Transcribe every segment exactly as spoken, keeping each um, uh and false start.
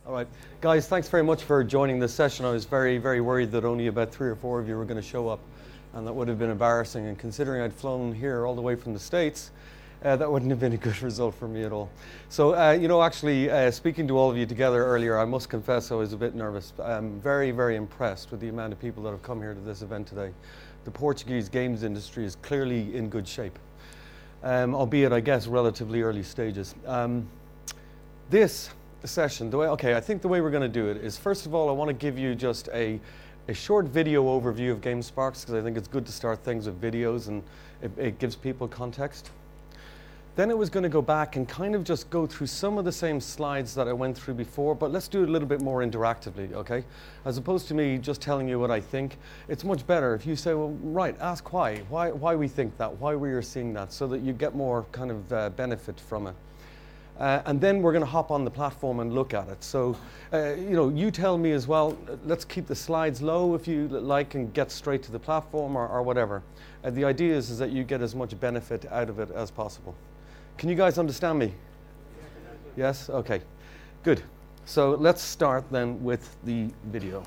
All right. Guys, thanks very much for joining this session. I was very, very worried that only about three or four of you were going to show up, and that would have been embarrassing. And considering I'd flown here all the way from the States, uh, that wouldn't have been a good result for me at all. So, uh, you know, actually, uh, speaking to all of you together earlier, I must confess I was a bit nervous. I'm very, very impressed with the amount of people that have come here to this event today. The Portuguese games industry is clearly in good shape, um, albeit, I guess, relatively early stages. Um, this session, the way, okay, I think the way we're going to do it is, first of all, I want to give you just a, a short video overview of GameSparks, because I think it's good to start things with videos and it, it gives people context. Then it was going to go back and kind of just go through some of the same slides that I went through before, but let's do it a little bit more interactively, okay? As opposed to me just telling you what I think, it's much better if you say, well, right, ask why, why, why we think that, why we are seeing that, so that you get more kind of uh, benefit from it. Uh, and then we're going to hop on the platform and look at it. So, uh, you know, you tell me as well, let's keep the slides low if you like and get straight to the platform or, or whatever. Uh, the idea is, is that you get as much benefit out of it as possible. Can you guys understand me? Yes? Okay. Good. So let's start then with the video.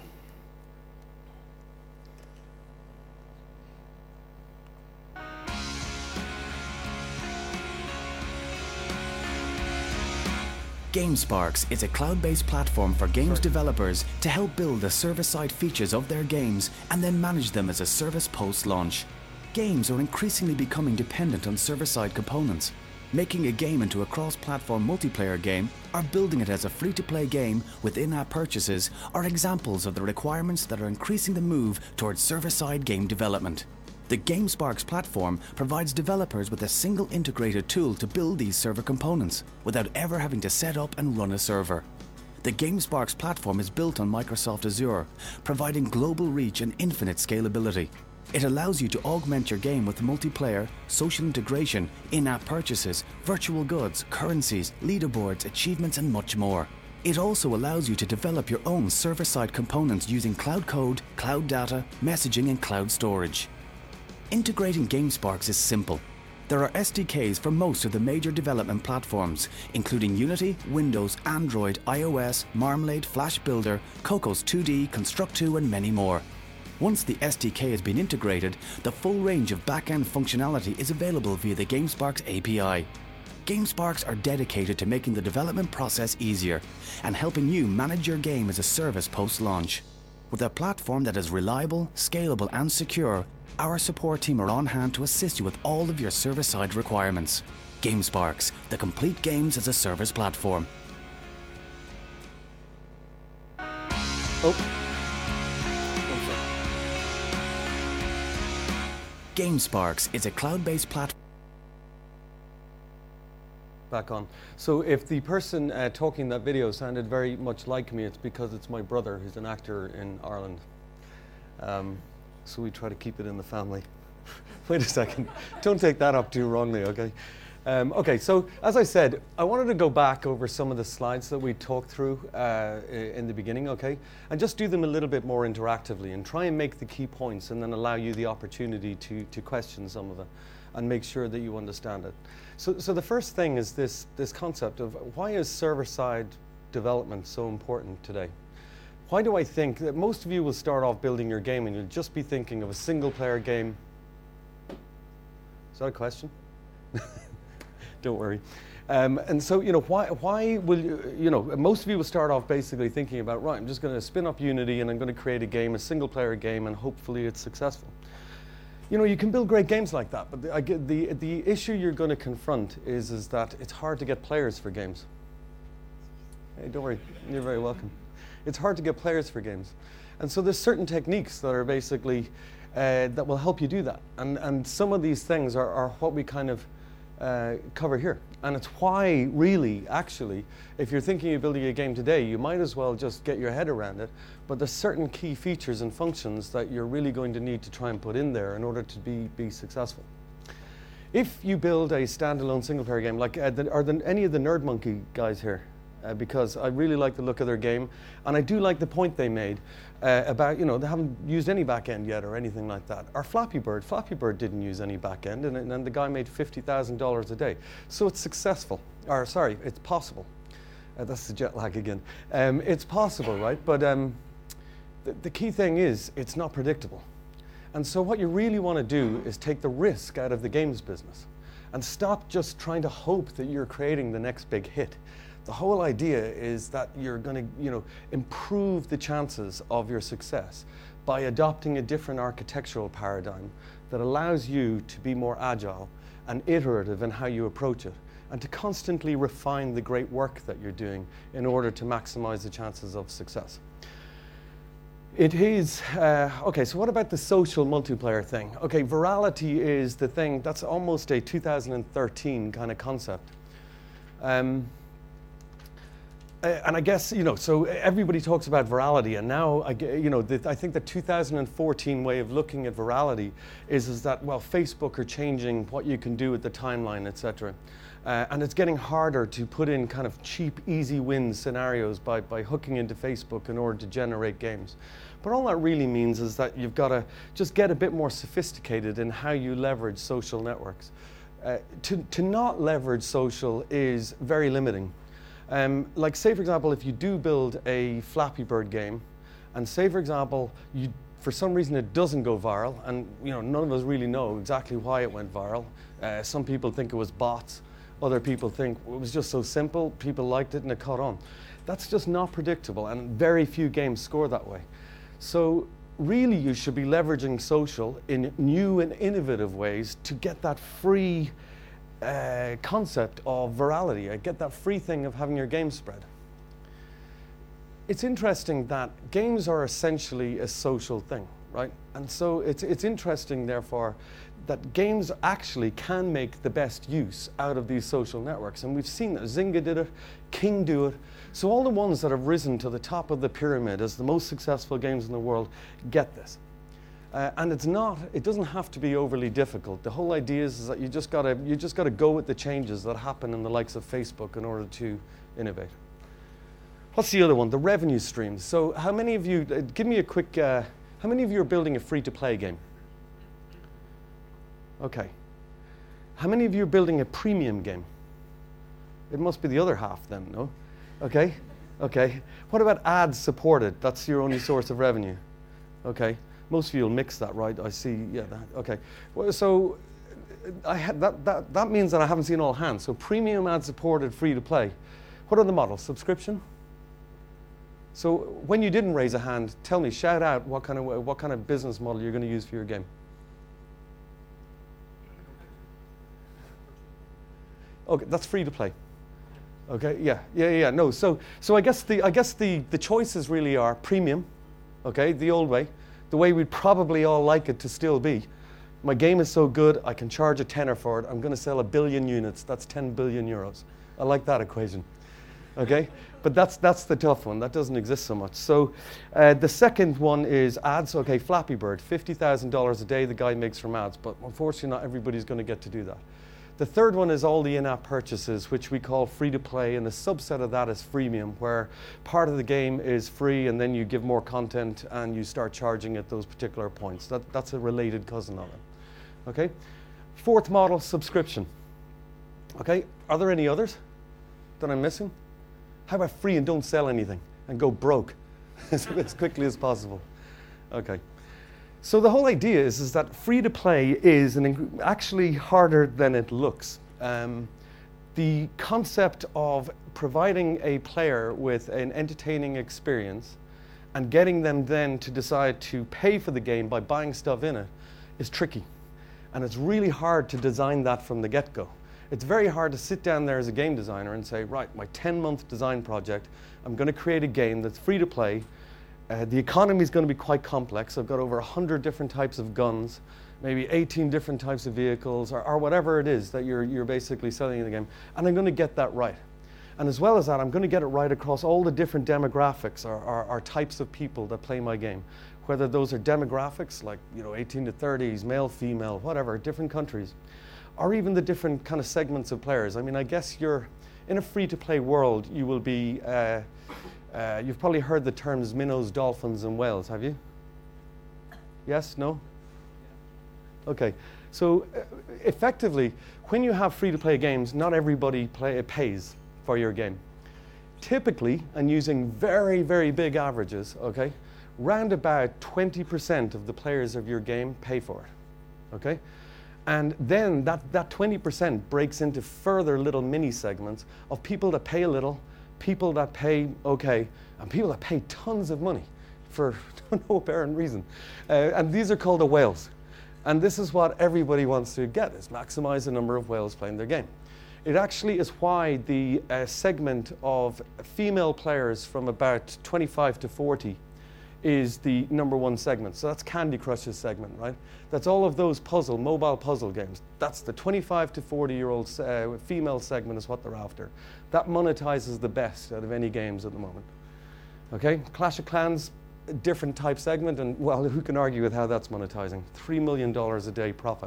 GameSparks is a cloud-based platform for games developers to help build the server-side features of their games and then manage them as a service post-launch. Games are increasingly becoming dependent on server-side components. Making a game into a cross-platform multiplayer game or building it as a free-to-play game with in-app purchases are examples of the requirements that are increasing the move towards server-side game development. The GameSparks platform provides developers with a single integrated tool to build these server components without ever having to set up and run a server. The GameSparks platform is built on Microsoft Azure, providing global reach and infinite scalability. It allows you to augment your game with multiplayer, social integration, in-app purchases, virtual goods, currencies, leaderboards, achievements, and much more. It also allows you to develop your own server-side components using cloud code, cloud data, messaging, and cloud storage. Integrating GameSparks is simple. There are S D Ks for most of the major development platforms, including Unity, Windows, Android, iOS, Marmalade, Flash Builder, Cocos two D, Construct two, and many more. Once the S D K has been integrated, the full range of back-end functionality is available via the GameSparks A P I. GameSparks are dedicated to making the development process easier and helping you manage your game as a service post-launch. With a platform that is reliable, scalable, and secure, our support team are on hand to assist you with all of your server-side requirements. GameSparks, the complete games as a service platform. Oh. GameSparks is a cloud-based platform. Back on. So if the person uh, talking in that video sounded very much like me, it's because it's my brother who's an actor in Ireland. Um, so we try to keep it in the family. Wait a second. Don't take that up too wrongly, okay? Um, okay, so as I said, I wanted to go back over some of the slides that we talked through uh, in the beginning, okay? And just do them a little bit more interactively and try and make the key points and then allow you the opportunity to, to question some of them and make sure that you understand it. So, so the first thing is this, this concept of why is server-side development so important today? Why do I think that most of you will start off building your game and you'll just be thinking of a single-player game? Is that a question? Don't worry. Um, and so, you know, why, why will you, you know, most of you will start off basically thinking about, right, I'm just going to spin up Unity and I'm going to create a game, a single-player game, and hopefully it's successful. You know, you can build great games like that, but the, I get the, the issue you're going to confront is, is that it's hard to get players for games. Hey, don't worry, you're very welcome. It's hard to get players for games. And so there's certain techniques that are basically, uh, that will help you do that. And, and some of these things are, are what we kind of uh, cover here. And it's why, really, actually, if you're thinking of building a game today, you might as well just get your head around it. But there's certain key features and functions that you're really going to need to try and put in there in order to be, be successful. If you build a standalone single-player game, like uh, the, are there any of the Nerd Monkey guys here? Uh, because I really like the look of their game, and I do like the point they made uh, about, you know, they haven't used any back end yet or anything like that. Or Flappy Bird, Flappy Bird didn't use any back end, and, and the guy made fifty thousand dollars a day. So it's successful, or sorry, it's possible. Uh, that's the jet lag again. Um, it's possible, right? But um, the, the key thing is it's not predictable. And so what you really want to do is take the risk out of the games business and stop just trying to hope that you're creating the next big hit. The whole idea is that you're going to, you know, improve the chances of your success by adopting a different architectural paradigm that allows you to be more agile and iterative in how you approach it, and to constantly refine the great work that you're doing in order to maximize the chances of success. It is, uh, okay, so what about the social multiplayer thing? Okay, virality is the thing, that's almost a two thousand thirteen kind of concept. Um, Uh, and I guess, you know, so everybody talks about virality, and now, I, you know, the, I think the two thousand fourteen way of looking at virality is, is that, well, Facebook are changing what you can do with the timeline, et cetera. Uh, and it's getting harder to put in kind of cheap, easy win scenarios by, by hooking into Facebook in order to generate games. But all that really means is that you've got to just get a bit more sophisticated in how you leverage social networks. Uh, to, to not leverage social is very limiting. Um, like say for example, if you do build a Flappy Bird game, and say for example, you, for some reason it doesn't go viral, and you know none of us really know exactly why it went viral. Uh, some people think it was bots, other people think it was just so simple, people liked it and it caught on. That's just not predictable, and very few games score that way. So really you should be leveraging social in new and innovative ways to get that free Uh, concept of virality. I get that free thing of having your game spread. It's interesting that games are essentially a social thing, right? And so it's, it's interesting, therefore, that games actually can make the best use out of these social networks. And we've seen that Zynga did it, King do it. So all the ones that have risen to the top of the pyramid as the most successful games in the world get this. Uh, and it's not, it doesn't have to be overly difficult. The whole idea is, is that you just gotta, you just gotta go with the changes that happen in the likes of Facebook in order to innovate. What's the other one? The revenue streams. So how many of you, uh, give me a quick, uh, how many of you are building a free-to-play game? Okay. How many of you are building a premium game? It must be the other half then, no? Okay, okay. What about ads supported? That's your only source of revenue. Okay. Most of you will mix that, right? I see, yeah, that, okay. Well, so I had that, that, that means that I haven't seen all hands. So premium ad supported, free to play. What are the models? Subscription? So when you didn't raise a hand, tell me, shout out what kind of, what kind of business model you're going to use for your game. Okay, that's free to play. Okay, yeah, yeah, yeah, no. So, so I guess the, I guess the, the choices really are premium, okay, the old way. The way we'd probably all like it to still be. My game is so good, I can charge a tenner for it. I'm going to sell a billion units. That's ten billion euros. I like that equation. Okay? But that's, that's the tough one. That doesn't exist so much. So uh, the second one is ads. Okay, Flappy Bird, fifty thousand dollars a day the guy makes from ads. But unfortunately, not everybody's going to get to do that. The third one is all the in-app purchases, which we call free-to-play, and a subset of that is freemium, where part of the game is free and then you give more content and you start charging at those particular points. That, that's a related cousin of it. Okay? Fourth model, subscription. Okay, are there any others that I'm missing? How about free and don't sell anything and go broke as quickly as possible? Okay. So the whole idea is, is that free-to-play is an actually harder than it looks. Um, the concept of providing a player with an entertaining experience and getting them then to decide to pay for the game by buying stuff in it is tricky. And it's really hard to design that from the get-go. It's very hard to sit down there as a game designer and say, right, my ten-month design project, I'm going to create a game that's free-to-play. Uh, the economy is going to be quite complex. I've got over one hundred different types of guns, maybe eighteen different types of vehicles, or, or whatever it is that you're, you're basically selling in the game. And I'm going to get that right. And as well as that, I'm going to get it right across all the different demographics or, or, or types of people that play my game. Whether those are demographics like, you know, eighteen to thirties, male, female, whatever, different countries, or even the different kind of segments of players. I mean, I guess you're in a free-to-play world, you will be, uh, uh, you've probably heard the terms minnows, dolphins, and whales, have you? Yes, no? Okay, so uh, effectively, when you have free-to-play games, not everybody play, pays for your game. typically, and using very, very big averages, okay, round about twenty percent of the players of your game pay for it, okay? And then that, that twenty percent breaks into further little mini segments of people that pay a little, people that pay okay, and people that pay tons of money for no apparent reason. Uh, and these are called the whales. And this is what everybody wants to get, is maximize the number of whales playing their game. It actually is why the uh, segment of female players from about twenty-five to forty is the number one segment. So that's Candy Crush's segment, right? That's all of those puzzle, mobile puzzle games. That's the twenty-five to forty year old uh, female segment is what they're after. That monetizes the best out of any games at the moment. Okay, Clash of Clans, a different type segment, and well, who can argue with how that's monetizing? Three million dollars a day profit.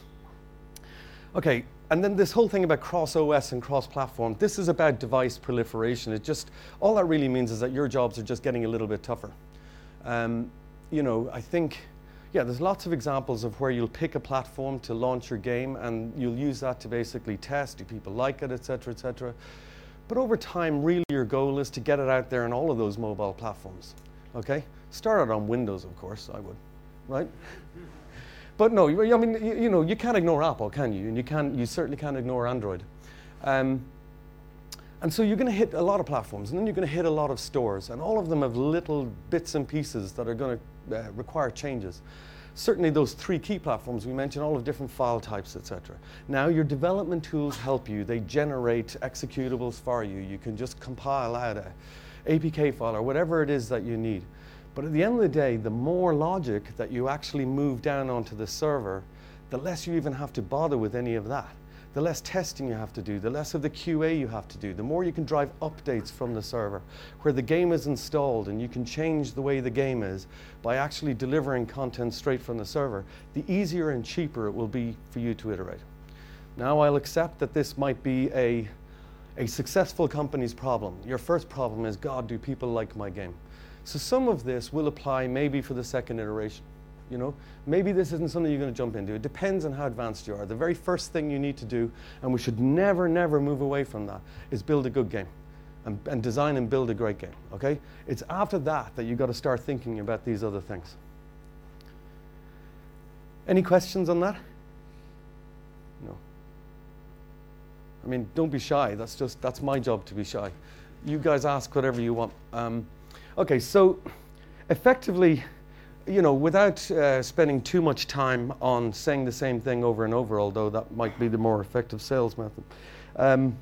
Okay, and then this whole thing about cross-O S and cross-platform, this is about device proliferation. It just, all that really means is that your jobs are just getting a little bit tougher. Um, you know, I think, yeah, there's lots of examples of where you'll pick a platform to launch your game and you'll use that to basically test, do people like it, et cetera, et cetera. But over time, really your goal is to get it out there on all of those mobile platforms, okay? Start it on Windows, of course, I would, right? But no, I mean, you, you know, you can't ignore Apple, can you? And you, can't, you certainly can't ignore Android. Um, And so you're going to hit a lot of platforms, and then you're going to hit a lot of stores, and all of them have little bits and pieces that are going to uh, require changes. Certainly those three key platforms we mentioned, all of different file types, et cetera. Now your development tools help you. They generate executables for you. You can just compile out a A P K file or whatever it is that you need. But at the end of the day, the more logic that you actually move down onto the server, the less you even have to bother with any of that. The less testing you have to do, the less of the Q A you have to do, the more you can drive updates from the server, where the game is installed and you can change the way the game is by actually delivering content straight from the server, the easier and cheaper it will be for you to iterate. Now I'll accept that this might be a, a successful company's problem. Your first problem is, God, do people like my game? So some of this will apply maybe for the second iteration. You know, maybe this isn't something you're going to jump into. It depends on how advanced you are. The very first thing you need to do, and we should never, never move away from that, is build a good game and, and design and build a great game, okay? It's after that that you've got to start thinking about these other things. Any questions on that? No. I mean, don't be shy. That's just, that's my job to be shy. You guys ask whatever you want. Um, okay, so effectively, you know, without uh, spending too much time on saying the same thing over and over, although that might be the more effective sales method, um,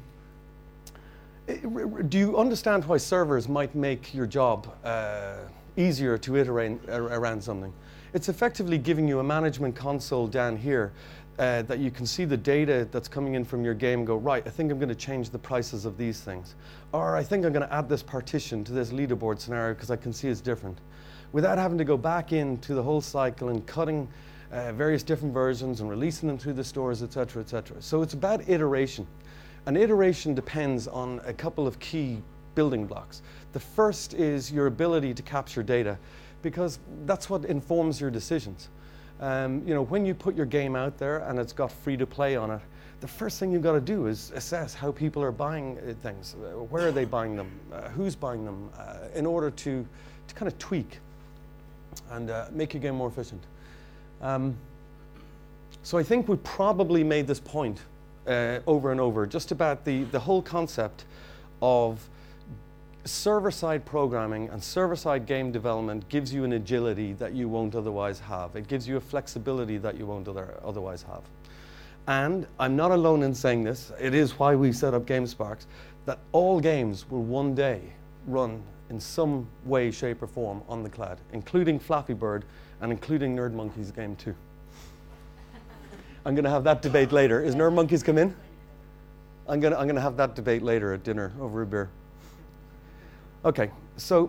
do you understand why servers might make your job uh, easier to iterate around something? It's effectively giving you a management console down here uh, that you can see the data that's coming in from your game and go, right, I think I'm going to change the prices of these things. Or I think I'm going to add this partition to this leaderboard scenario because I can see it's different, without having to go back into the whole cycle and cutting uh, various different versions and releasing them through the stores, et cetera, et cetera. So it's about iteration. And iteration depends on a couple of key building blocks. The first is your ability to capture data, because that's what informs your decisions. Um, you know, when you put your game out there and it's got free to play on it, the first thing you've got to do is assess how people are buying uh, things. Uh, where are they buying them? Uh, who's buying them? Uh, in order to, to kind of tweak and uh, make your game more efficient. Um, so I think we probably made this point uh, over and over, just about the, the whole concept of server-side programming and server-side game development gives you an agility that you won't otherwise have. It gives you a flexibility that you won't other, otherwise have. And I'm not alone in saying this. It is why we set up GameSparks, that all games will one day run in some way, shape, or form on the cloud, including Flappy Bird and including NerdMonkey's game too. I'm going to have that debate later. Is NerdMonkeys come in? I'm going to I'm going to have that debate later at dinner over a beer. Okay, so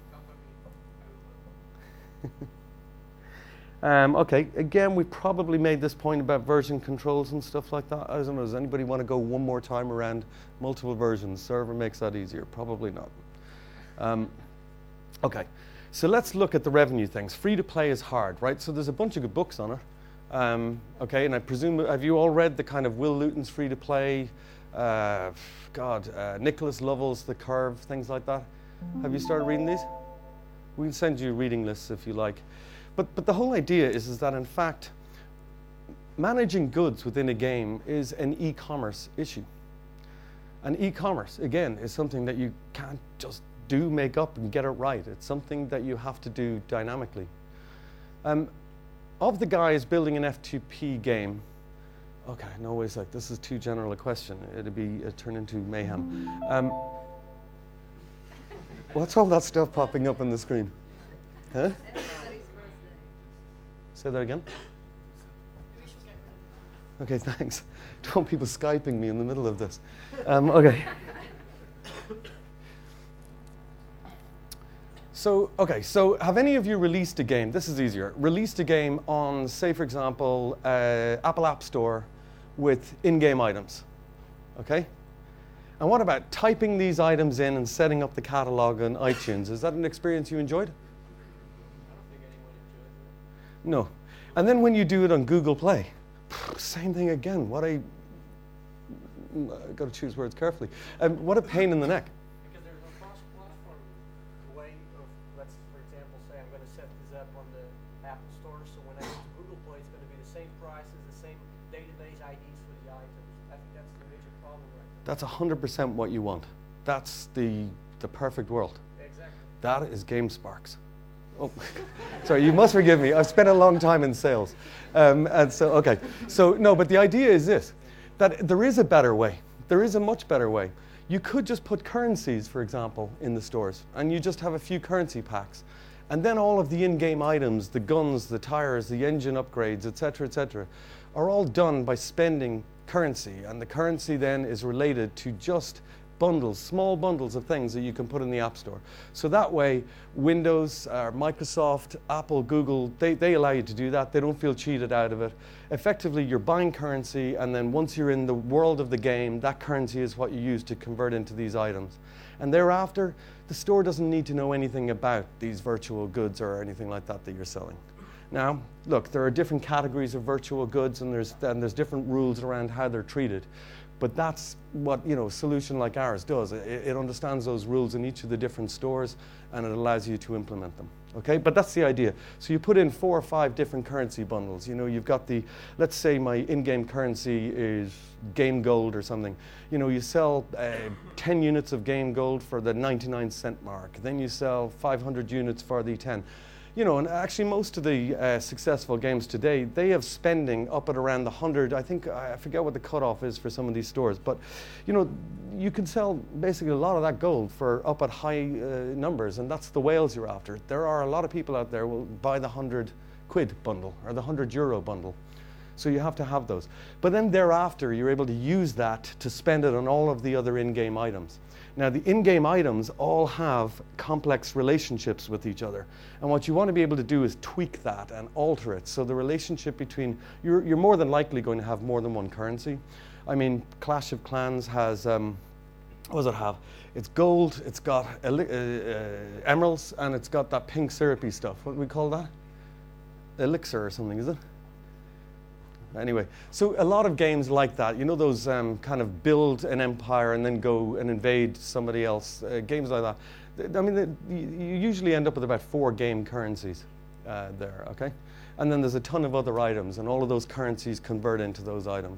um, okay, again, we probably made this point about version controls and stuff like that. I don't know. Does anybody want to go one more time around multiple versions? Server makes that easier. Probably not. Um, okay, so let's look at the revenue things. Free to play is hard, right? So there's a bunch of good books on it. Um, okay, and I presume, have you all read the kind of Will Luton's free to play, uh, God, uh, Nicholas Lovell's The Curve, things like that. Have you started reading these? We can send you reading lists if you like. But, but the whole idea is, is that, in fact, managing goods within a game is an e-commerce issue. And e-commerce, again, is something that you can't just do, make up, and get it right. It's something that you have to do dynamically. Um, of the guys building an F two P game, okay, no ways, like this is too general a question. It'd be uh, turn into mayhem. Um, what's all that stuff popping up on the screen? Huh? Say that again. Okay, thanks. Don't want people Skyping me in the middle of this. Um, okay. So, okay, so have any of you released a game, this is easier, released a game on, say for example, uh, Apple App Store with in-game items, okay? And what about typing these items in and setting up the catalog on iTunes? Is that an experience you enjoyed? I don't think anyone enjoys it. No. And then when you do it on Google Play, same thing again. What a, I've got to choose words carefully. Um, what a pain in the neck. Because there's a cross-platform way of, let's, for example, say I'm going to set this up on the Apple Store, so when I go to Google Play, it's going to be the same prices, the same database I Ds for the items. I think that's the major problem right now. That's one hundred percent what you want. That's the, the perfect world. Exactly. That is GameSparks. Oh, sorry, you must forgive me. I've spent a long time in sales. Um, and so, okay. So, no, but the idea is this, that there is a better way. There is a much better way. You could just put currencies, for example, in the stores, and you just have a few currency packs. And then all of the in-game items, the guns, the tires, the engine upgrades, et cetera, et cetera, are all done by spending currency. And the currency then is related to just bundles, small bundles of things that you can put in the App Store. So that way, Windows, uh, Microsoft, Apple, Google, they, they allow you to do that. They don't feel cheated out of it. Effectively, you're buying currency, and then once you're in the world of the game, that currency is what you use to convert into these items. And thereafter, the store doesn't need to know anything about these virtual goods or anything like that that you're selling. Now, look, there are different categories of virtual goods, and there's, and there's different rules around how they're treated. But that's what, you know, a solution like ours does. It, it understands those rules in each of the different stores, and it allows you to implement them. Okay, but that's the idea. So you put in four or five different currency bundles. You know, you've got the, let's say my in-game currency is Game Gold or something. You know, you sell uh, ten units of Game Gold for the ninety-nine cent mark. Then you sell five hundred units for the ten. You know, and actually most of the uh, successful games today, they have spending up at around the hundred. I think, I forget what the cutoff is for some of these stores, but you know, you can sell basically a lot of that gold for up at high uh, numbers, and that's the whales you're after. There are a lot of people out there who will buy the hundred quid bundle or the hundred euro bundle. So you have to have those. But then thereafter, you're able to use that to spend it on all of the other in-game items. Now, the in-game items all have complex relationships with each other. And what you want to be able to do is tweak that and alter it. So the relationship between, you're, you're more than likely going to have more than one currency. I mean, Clash of Clans has, um, what does it have? It's gold, it's got uh, uh, emeralds, and it's got that pink syrupy stuff. What do we call that? Elixir or something, is it? Anyway, so a lot of games like that, you know, those um, kind of build an empire and then go and invade somebody else, uh, games like that. I mean, the, you usually end up with about four game currencies uh, there, okay? And then there's a ton of other items, and all of those currencies convert into those items.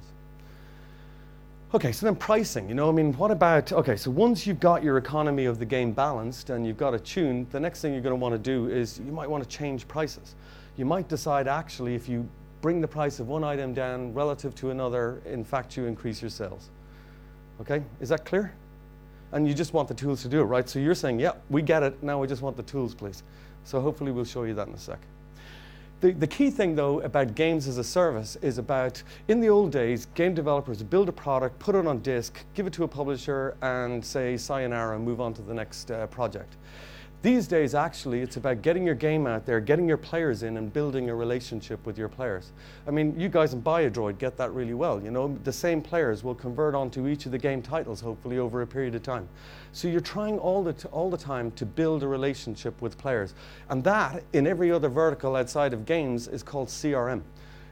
Okay, so then pricing, you know, I mean, what about, okay, so once you've got your economy of the game balanced and you've got it tuned, the next thing you're going to want to do is you might want to change prices. You might decide actually if you bring the price of one item down relative to another, in fact, you increase your sales. Okay, is that clear? And you just want the tools to do it, right? So you're saying, yeah, we get it, now we just want the tools, please. So hopefully we'll show you that in a sec. The, the key thing, though, about games as a service is about, in the old days, game developers would build a product, put it on disk, give it to a publisher, and say, sayonara, and move on to the next uh, project. These days, actually, it's about getting your game out there, getting your players in, and building a relationship with your players. I mean, you guys in BioDroid get that really well. You know, the same players will convert onto each of the game titles, hopefully, over a period of time. So you're trying all the, t all the time to build a relationship with players. And that, in every other vertical outside of games, is called C R M.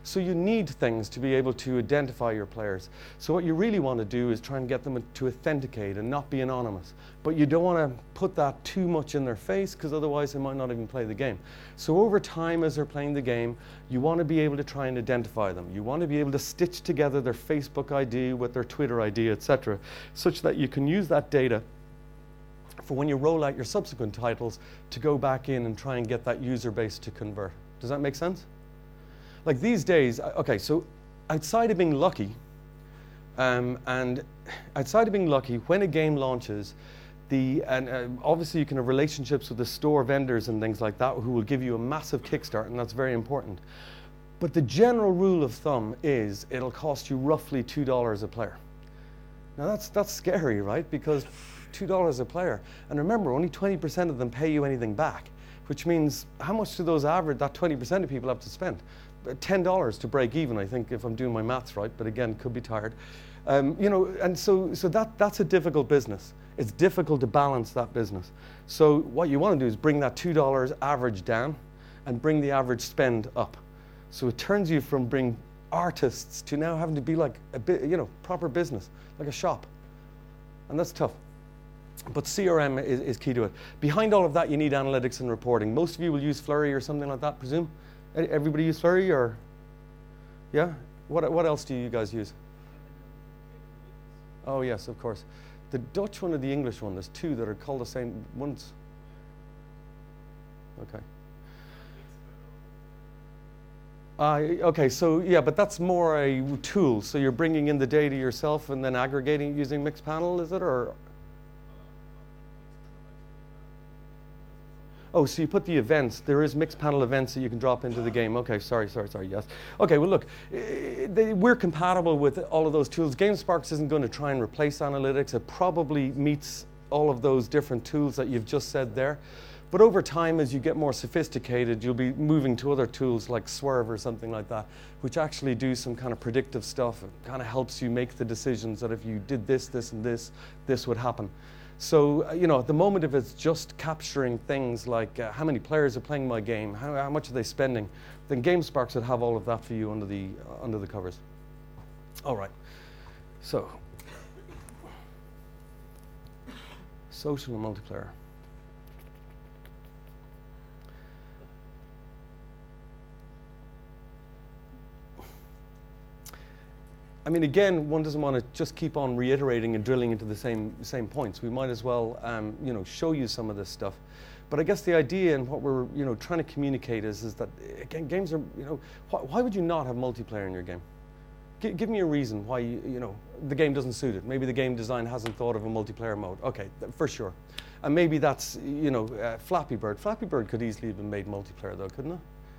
So you need things to be able to identify your players. So what you really want to do is try and get them to authenticate and not be anonymous. But you don't want to put that too much in their face, because otherwise they might not even play the game. So over time, as they're playing the game, you want to be able to try and identify them. You want to be able to stitch together their Facebook I D with their Twitter I D, et cetera, such that you can use that data for when you roll out your subsequent titles to go back in and try and get that user base to convert. Does that make sense? Like these days, okay, so outside of being lucky, um, and outside of being lucky, when a game launches, the, and uh, obviously you can have relationships with the store vendors and things like that who will give you a massive kickstart, and that's very important. But the general rule of thumb is it'll cost you roughly two dollars a player. Now that's, that's scary, right? Because two dollars a player. And remember, only twenty percent of them pay you anything back, which means how much do those average, that twenty percent of people have to spend? ten dollars to break even, I think, if I'm doing my maths right, but again, could be tired. Um, you know, and so, so that, that's a difficult business. It's difficult to balance that business. So what you want to do is bring that two dollars average down and bring the average spend up. So it turns you from being artists to now having to be like a bit, you know, proper business, like a shop. And that's tough. But C R M is, is key to it. Behind all of that, you need analytics and reporting. Most of you will use Flurry or something like that, presume? Everybody use Flurry, or? Yeah? What, what else do you guys use? Oh, yes, of course. The Dutch one or the English one, there's two that are called the same ones. Okay. Uh, okay, so yeah, but that's more a tool. So you're bringing in the data yourself and then aggregating it using Mixpanel, is it? Or? Oh, so you put the events. There is Mixpanel events that you can drop into the game. Okay, sorry, sorry, sorry, yes. Okay, well look, they, we're compatible with all of those tools. GameSparks isn't going to try and replace analytics. It probably meets all of those different tools that you've just said there. But over time, as you get more sophisticated, you'll be moving to other tools like Swerve or something like that, which actually do some kind of predictive stuff. It kind of helps you make the decisions that if you did this, this, and this, this would happen. So, uh, you know, at the moment, if it's just capturing things like uh, how many players are playing my game, how, how much are they spending, then GameSparks would have all of that for you under the, uh, under the covers. All right. So, social and multiplayer. I mean, again, one doesn't want to just keep on reiterating and drilling into the same same points. We might as well, um, you know, show you some of this stuff. But I guess the idea and what we're, you know, trying to communicate is, is that again, games are, you know, wh why would you not have multiplayer in your game? G give me a reason why you, you know, the game doesn't suit it. Maybe the game design hasn't thought of a multiplayer mode. Okay, for sure. And maybe that's, you know, uh, Flappy Bird. Flappy Bird could easily have been made multiplayer, though, couldn't it?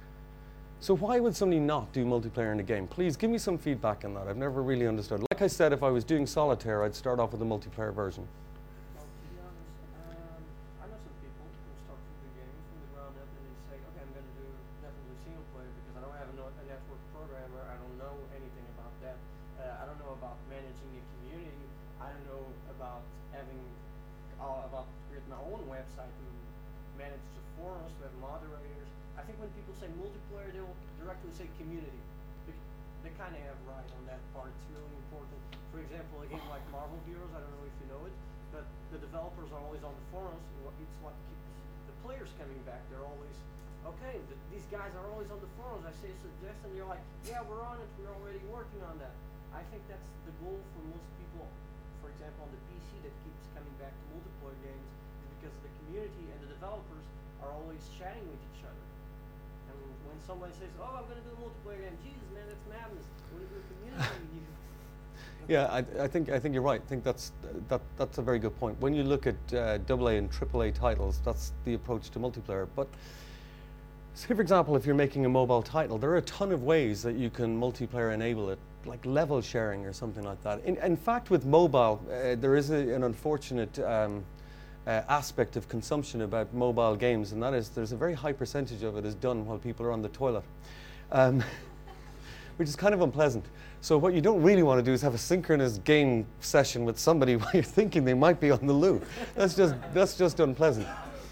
So why would somebody not do multiplayer in a game? Please give me some feedback on that. I've never really understood. Like I said, if I was doing solitaire, I'd start off with a multiplayer version. Well, to be honest, um, I know some people who start the game from the ground up and they say, okay, I'm going to do definitely single player because I don't have a, no a network programmer. I don't know anything about that. Uh, I don't know about managing a community. I don't know about having, uh, about creating my own website to manage the forums, to have moderators. I think when people say multiplayer, they will directly say community. They, they kind of have right on that part. It's really important. For example, a game like Marvel Heroes, I don't know if you know it, but the developers are always on the forums. It's what keeps the players coming back. They're always, okay, th these guys are always on the forums. I say a suggestion, you're like, yeah, we're on it. We're already working on that. I think that's the goal for most people. For example, on the P C that keeps coming back to multiplayer games is because the community and the developers are always chatting with each other. When somebody says, oh, I'm going to do a multiplayer game, Jesus, man, that's madness. What is your community? Yeah, I, I think I think you're right. I think that's that that's a very good point. When you look at uh, double A and triple A titles, that's the approach to multiplayer. But say, for example, if you're making a mobile title, there are a ton of ways that you can multiplayer enable it, like level sharing or something like that. In, in fact, with mobile, uh, there is a, an unfortunate um, Uh, aspect of consumption about mobile games, and that is there's a very high percentage of it is done while people are on the toilet, um, which is kind of unpleasant. So what you don't really want to do is have a synchronous game session with somebody while you're thinking they might be on the loo. That's just that's just unpleasant.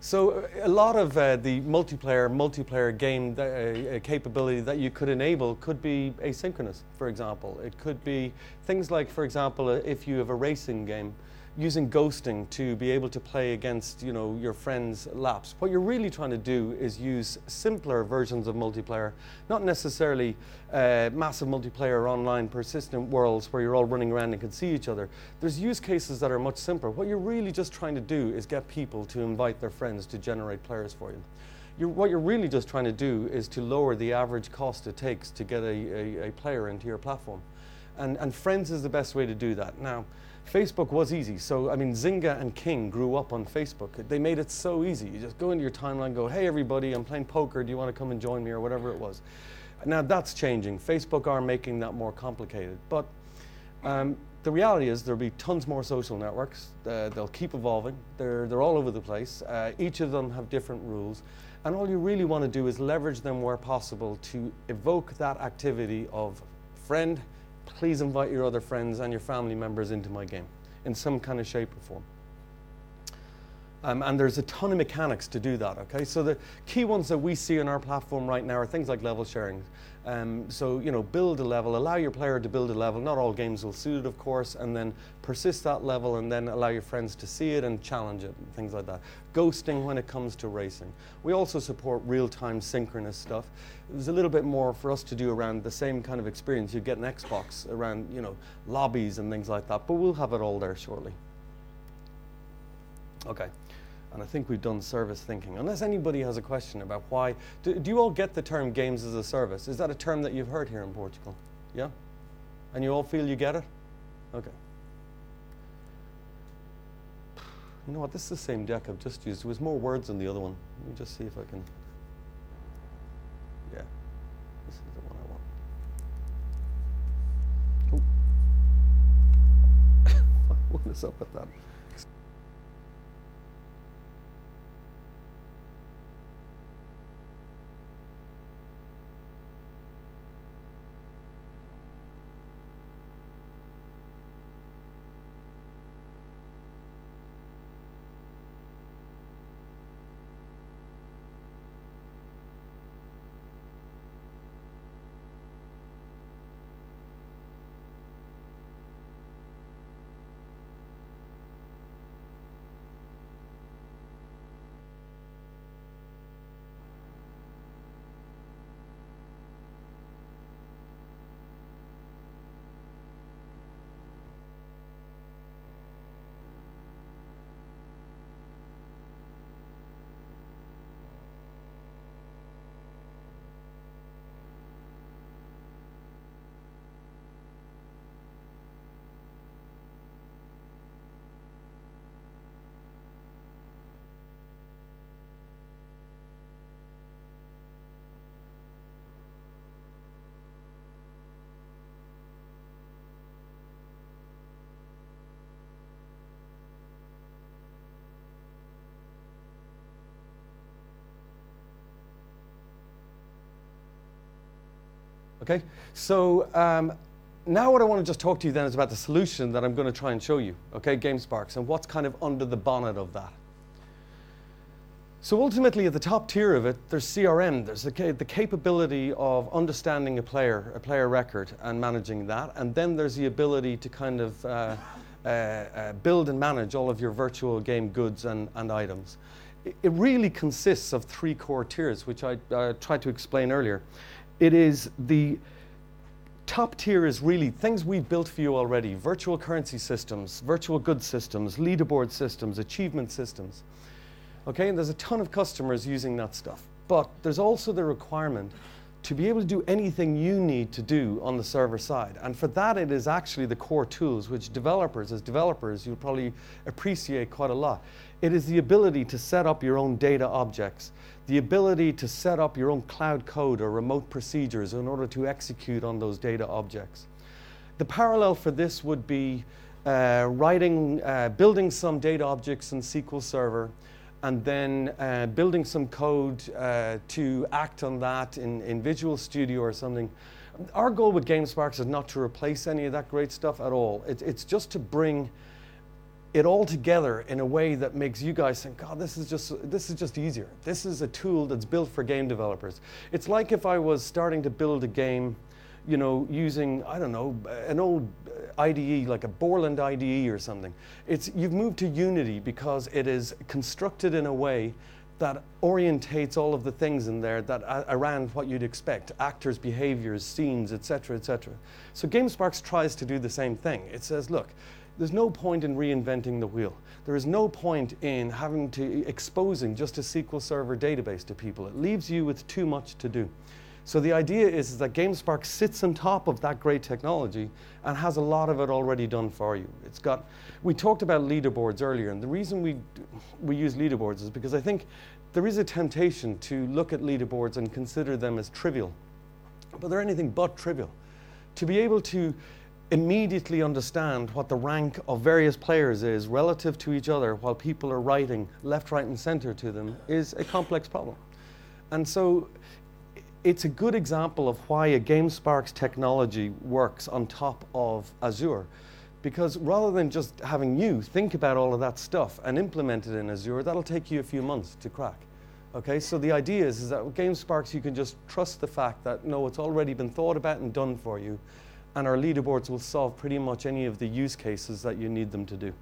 So a lot of uh, the multiplayer multiplayer game uh, capability that you could enable could be asynchronous, for example. It could be things like, for example, uh, if you have a racing game, using ghosting to be able to play against, you know, your friends' laps. What you're really trying to do is use simpler versions of multiplayer, not necessarily uh, massive multiplayer online persistent worlds where you're all running around and can see each other. There's use cases that are much simpler. What you're really just trying to do is get people to invite their friends to generate players for you. You're, what you're really just trying to do is to lower the average cost it takes to get a, a, a player into your platform. And, and Friends is the best way to do that. Now, Facebook was easy. So, I mean, Zynga and King grew up on Facebook. They made it so easy. You just go into your timeline, go, hey, everybody, I'm playing poker. Do you want to come and join me, or whatever it was. Now, that's changing. Facebook are making that more complicated. But um, the reality is there'll be tons more social networks. Uh, they'll keep evolving. They're, they're all over the place. Uh, each of them have different rules. And all you really want to do is leverage them where possible to evoke that activity of friend, please invite your other friends and your family members into my game in some kind of shape or form. Um, and there's a ton of mechanics to do that, okay? So the key ones that we see on our platform right now are things like level sharing. Um, so, you know, build a level, allow your player to build a level. Not all games will suit it, of course, and then persist that level and then allow your friends to see it and challenge it, and things like that. Ghosting when it comes to racing. We also support real-time synchronous stuff. There's a little bit more for us to do around the same kind of experience you get in Xbox around, you know, lobbies and things like that, but we'll have it all there shortly. Okay. And I think we've done service thinking. Unless anybody has a question about why, do, do you all get the term games as a service? Is that a term that you've heard here in Portugal? Yeah? And you all feel you get it? Okay. You know what, this is the same deck I've just used. There was more words in the other one. Let me just see if I can, yeah. This is the one I want. Oh. What is up with that? Okay, so um, now what I want to just talk to you then is about the solution that I'm going to try and show you, okay, GameSparks, and what's kind of under the bonnet of that. So ultimately, at the top tier of it, there's C R M. There's the, ca the capability of understanding a player, a player record, and managing that. And then there's the ability to kind of uh, uh, uh, build and manage all of your virtual game goods and, and items. It, it really consists of three core tiers, which I uh, tried to explain earlier. It is the top tier is really things we've built for you already: virtual currency systems, virtual goods systems, leaderboard systems, achievement systems. Okay, and there's a ton of customers using that stuff. But there's also the requirement to be able to do anything you need to do on the server side. And for that, it is actually the core tools, which developers, as developers, you'll probably appreciate quite a lot. It is the ability to set up your own data objects, the ability to set up your own cloud code or remote procedures in order to execute on those data objects. The parallel for this would be uh, writing, uh, building some data objects in S Q L Server, and then uh, building some code uh, to act on that in, in Visual Studio or something. Our goal with GameSparks is not to replace any of that great stuff at all. It, it's just to bring it all together in a way that makes you guys think, God, this is just this is just easier. This is a tool that's built for game developers. It's like if I was starting to build a game, you know, using, I don't know, an old I D E, like a Borland I D E or something. It's, you've moved to Unity because it is constructed in a way that orientates all of the things in there that uh, around what you'd expect, actors' behaviors, scenes, et cetera, et cetera. So GameSparks tries to do the same thing. It says, look, there's no point in reinventing the wheel. There is no point in having to exposing just a S Q L Server database to people. It leaves you with too much to do. So the idea is, is that GameSparks sits on top of that great technology and has a lot of it already done for you. It's got, we talked about leaderboards earlier, and the reason we, we use leaderboards is because I think there is a temptation to look at leaderboards and consider them as trivial, but they're anything but trivial. To be able to immediately understand what the rank of various players is relative to each other while people are writing left, right, and center to them is a complex problem. And so it's a good example of why a GameSparks technology works on top of Azure. Because rather than just having you think about all of that stuff and implement it in Azure, that'll take you a few months to crack. Okay, so the idea is, is that with GameSparks you can just trust the fact that, no, it's already been thought about and done for you, and our leaderboards will solve pretty much any of the use cases that you need them to do.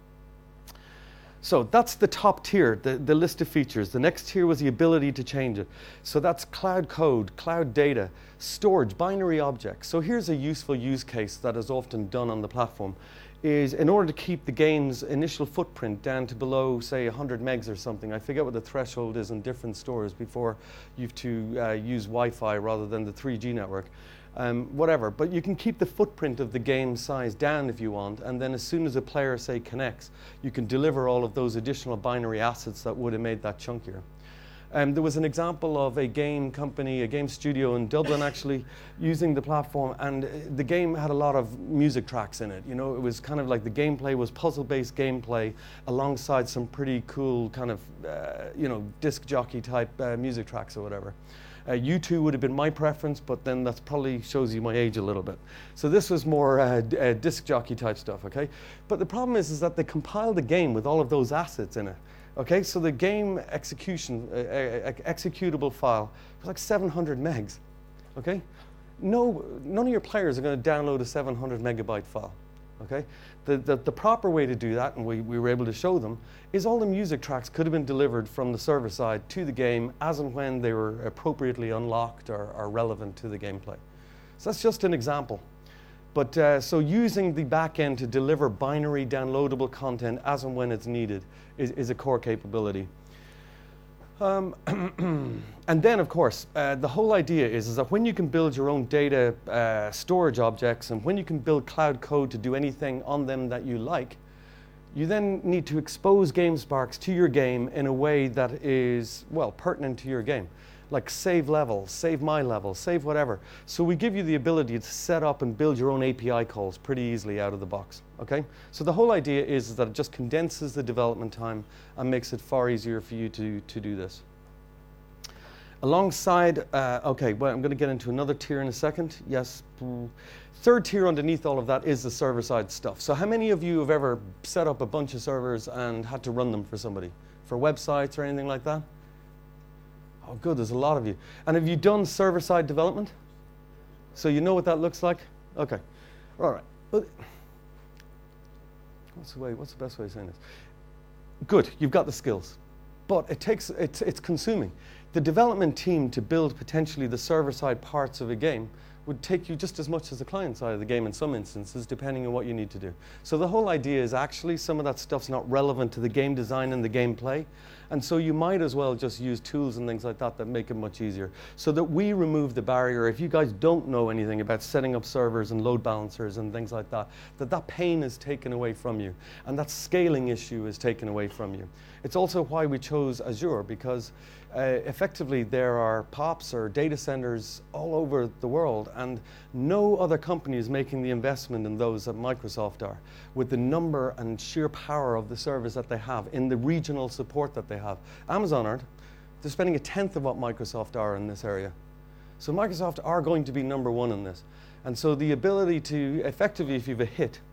So that's the top tier, the, the list of features. The next tier was the ability to change it. So that's cloud code, cloud data, storage, binary objects. So here's a useful use case that is often done on the platform, is in order to keep the game's initial footprint down to below, say, one hundred megs or something. I forget what the threshold is in different stores before you have to uh, use Wi-Fi rather than the three G network. Um, whatever, but you can keep the footprint of the game size down if you want, and then as soon as a player, say, connects, you can deliver all of those additional binary assets that would have made that chunkier. Um, there was an example of a game company, a game studio in Dublin actually using the platform, and the game had a lot of music tracks in it. You know, it was kind of like the gameplay was puzzle-based gameplay alongside some pretty cool kind of, uh, you know, disc jockey type uh, music tracks or whatever. Uh, U two would have been my preference, but then that probably shows you my age a little bit. So this was more uh, d uh, disc jockey type stuff, okay? But the problem is, is that they compiled the game with all of those assets in it, okay? So the game execution, uh, uh, executable file was like seven hundred megs, okay? No, none of your players are going to download a seven hundred megabyte file, okay? The, the, the proper way to do that, and we, we were able to show them, is all the music tracks could have been delivered from the server side to the game as and when they were appropriately unlocked or, or relevant to the gameplay. So that's just an example. But uh, so using the back end to deliver binary downloadable content as and when it's needed is, is a core capability. Um, and then, of course, uh, the whole idea is, is that when you can build your own data uh, storage objects and when you can build cloud code to do anything on them that you like, you then need to expose GameSparks to your game in a way that is, well, pertinent to your game. Like save level, save my level, save whatever. So we give you the ability to set up and build your own A P I calls pretty easily out of the box, okay? So the whole idea is, is that it just condenses the development time and makes it far easier for you to, to do this. Alongside, uh, okay, well, I'm gonna get into another tier in a second. Yes, third tier underneath all of that is the server-side stuff. So how many of you have ever set up a bunch of servers and had to run them for somebody? For websites or anything like that? Oh, good, there's a lot of you. And have you done server-side development? So you know what that looks like? Okay, all right. But what's the way, what's the best way of saying this? Good, you've got the skills, but it takes, it's, it's consuming. The development team to build potentially the server-side parts of a game would take you just as much as the client side of the game in some instances, depending on what you need to do. So the whole idea is actually some of that stuff's not relevant to the game design and the gameplay, and so you might as well just use tools and things like that that make it much easier, so that we remove the barrier. If you guys don't know anything about setting up servers and load balancers and things like that, that that pain is taken away from you, and that scaling issue is taken away from you. It's also why we chose Azure, because uh, effectively there are P O Ps or data centers all over the world, and no other company is making the investment in those that Microsoft are, with the number and sheer power of the service that they have in the regional support that they have. Amazon aren't. They're spending a tenth of what Microsoft are in this area. So Microsoft are going to be number one in this. And so the ability to effectively, if you have a hit,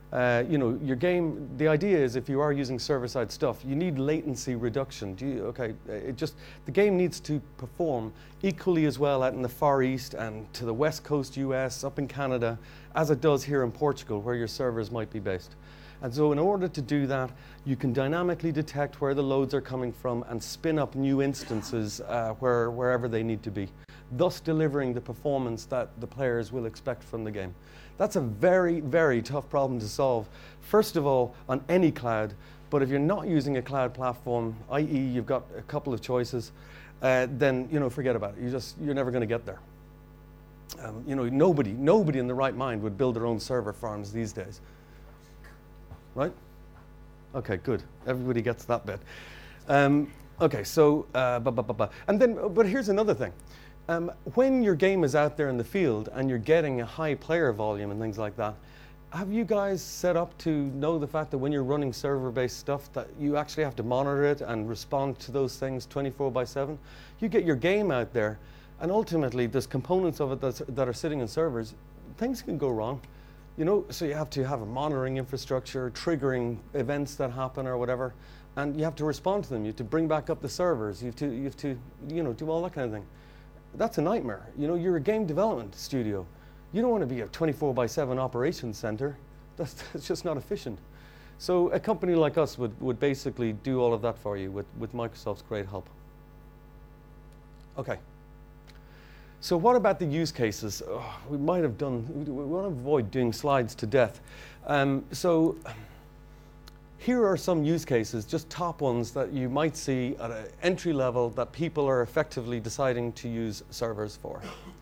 Uh, you know, your game, the idea is if you are using server-side stuff, you need latency reduction. Do you, okay, it just, the game needs to perform equally as well out in the Far East and to the West Coast U S, up in Canada, as it does here in Portugal, where your servers might be based. And so in order to do that, you can dynamically detect where the loads are coming from and spin up new instances uh, where, wherever they need to be, thus delivering the performance that the players will expect from the game. That's a very, very tough problem to solve, first of all, on any cloud. But if you're not using a cloud platform, that is you've got a couple of choices, uh, then, you know, forget about it. You just, you're never going to get there. Um, you know, nobody, nobody in the right mind would build their own server farms these days. Right? Okay, good. Everybody gets that bit. Um, okay, so, uh, bu- bu- bu- bu- and then, but here's another thing. Um, when your game is out there in the field and you're getting a high player volume and things like that, have you guys set up to know the fact that when you're running server-based stuff that you actually have to monitor it and respond to those things twenty-four by seven? You get your game out there, and ultimately there's components of it that's, that are sitting in servers. Things can go wrong. You know, so you have to have a monitoring infrastructure, triggering events that happen or whatever, and you have to respond to them. You have to bring back up the servers. You have to, you have to, you know, do all that kind of thing. That's a nightmare. You know, you're a game development studio. You don't want to be a twenty-four by seven operations center. That's, that's just not efficient. So a company like us would, would basically do all of that for you with, with Microsoft's great help. Okay. So what about the use cases? Oh, we might have done, we, we want to avoid doing slides to death. Um, so here are some use cases, just top ones that you might see at an entry level that people are effectively deciding to use servers for.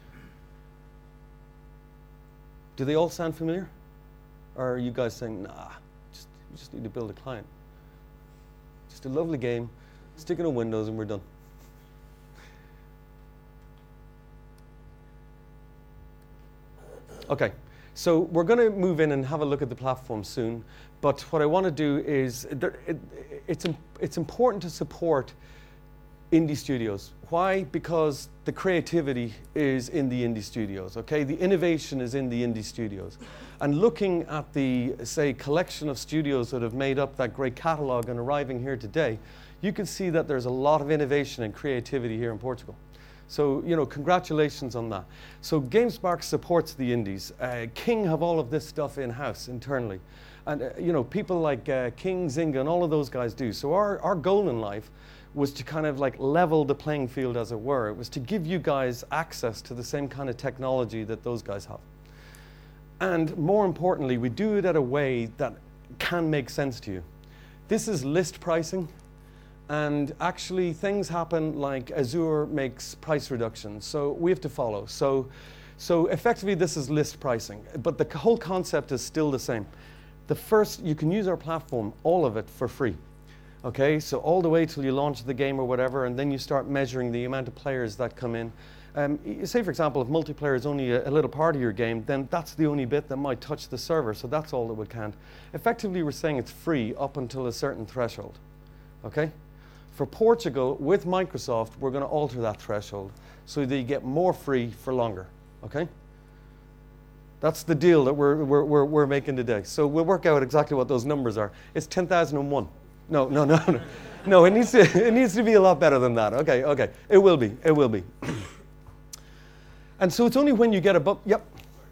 Do they all sound familiar? Or are you guys saying, nah, just, you just need to build a client. Just a lovely game, stick it in Windows and we're done. Okay, so we're going to move in and have a look at the platform soon. But what I want to do is, there, it, it's, it's important to support indie studios. Why? Because the creativity is in the indie studios, okay? The innovation is in the indie studios. And looking at the, say, collection of studios that have made up that great catalog and arriving here today, you can see that there's a lot of innovation and creativity here in Portugal. So, you know, congratulations on that. So GameSpark supports the indies. Uh, King have all of this stuff in-house, internally. And, uh, you know, people like uh, King, Zynga, and all of those guys do. So our, our goal in life was to kind of like level the playing field, as it were. It was to give you guys access to the same kind of technology that those guys have. And more importantly, we do it at a way that can make sense to you. This is list pricing. And actually, things happen like Azure makes price reductions. So we have to follow. So, so effectively, this is list pricing. But the whole concept is still the same. The first, you can use our platform, all of it, for free. Okay, so all the way till you launch the game or whatever, and then you start measuring the amount of players that come in. Um, say, for example, if multiplayer is only a, a little part of your game, then that's the only bit that might touch the server, so that's all that would count. Effectively, we're saying it's free up until a certain threshold. Okay? For Portugal, with Microsoft, we're going to alter that threshold so that you get more free for longer. Okay? That's the deal that we're, we're, we're, we're making today. So we'll work out exactly what those numbers are. It's ten thousand one. No, no, no, no. No, it needs to, it needs to be a lot better than that. Okay, okay. It will be. It will be. And so it's only when you get above. Yep.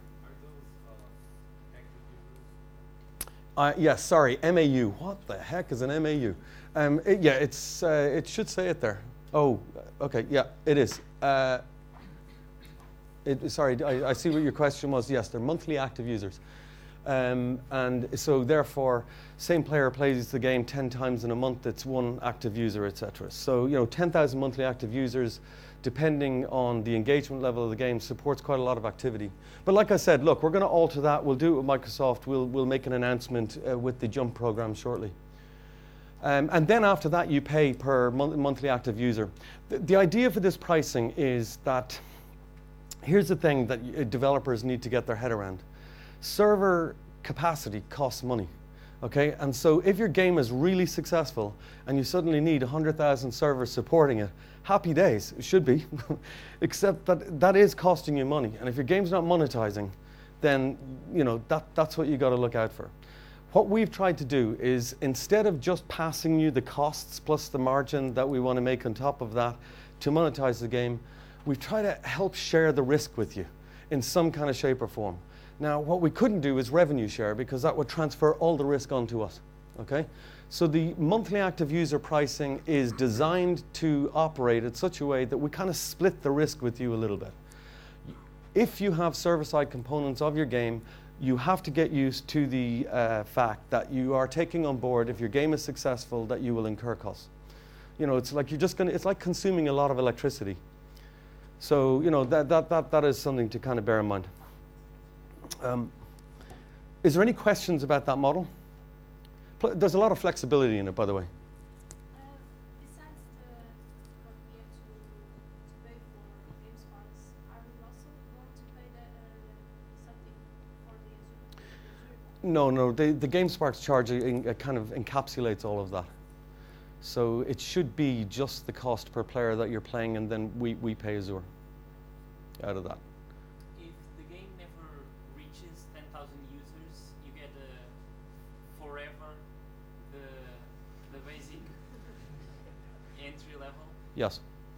Uh, yes, sorry, M A U. What the heck is an M A U? Um, it, yeah, it's, uh, it should say it there. Oh, okay, yeah, it is. Uh, it, sorry, I, I see what your question was. Yes, they're monthly active users. Um, and so therefore, same player plays the game ten times in a month, it's one active user, et cetera. So, you know, ten thousand monthly active users, depending on the engagement level of the game, supports quite a lot of activity. But like I said, look, we're going to alter that. We'll do it with Microsoft. We'll, we'll make an announcement uh, with the Jump program shortly. Um, and then after that, you pay per month, monthly active user. The, the idea for this pricing is that, here's the thing that developers need to get their head around. Server capacity costs money, okay? And so if your game is really successful and you suddenly need one hundred thousand servers supporting it, happy days, it should be, except that that is costing you money. And if your game's not monetizing, then, you know, that, that's what you got to look out for. What we've tried to do is, instead of just passing you the costs plus the margin that we want to make on top of that to monetize the game, we've tried to help share the risk with you in some kind of shape or form. Now, what we couldn't do is revenue share, because that would transfer all the risk onto us, okay? So the monthly active user pricing is designed to operate in such a way that we kind of split the risk with you a little bit. If you have server-side components of your game, you have to get used to the uh, fact that you are taking on board, if your game is successful, that you will incur costs. You know, it's like you're just gonna, it's like consuming a lot of electricity. So, you know, that, that, that, that is something to kind of bear in mind. Um, is there any questions about that model? Pl- There's a lot of flexibility in it, by the way. Uh, besides the what we have to, to pay for GameSparks, are we also going to pay the, uh, something for the Azure? the Azure? No, no, the, the GameSparks charge in, uh, kind of encapsulates all of that. So it should be just the cost per player that you're playing, and then we, we pay Azure out of that. If the game never reaches ten thousand users, you get a forever the the basic entry level. Yes.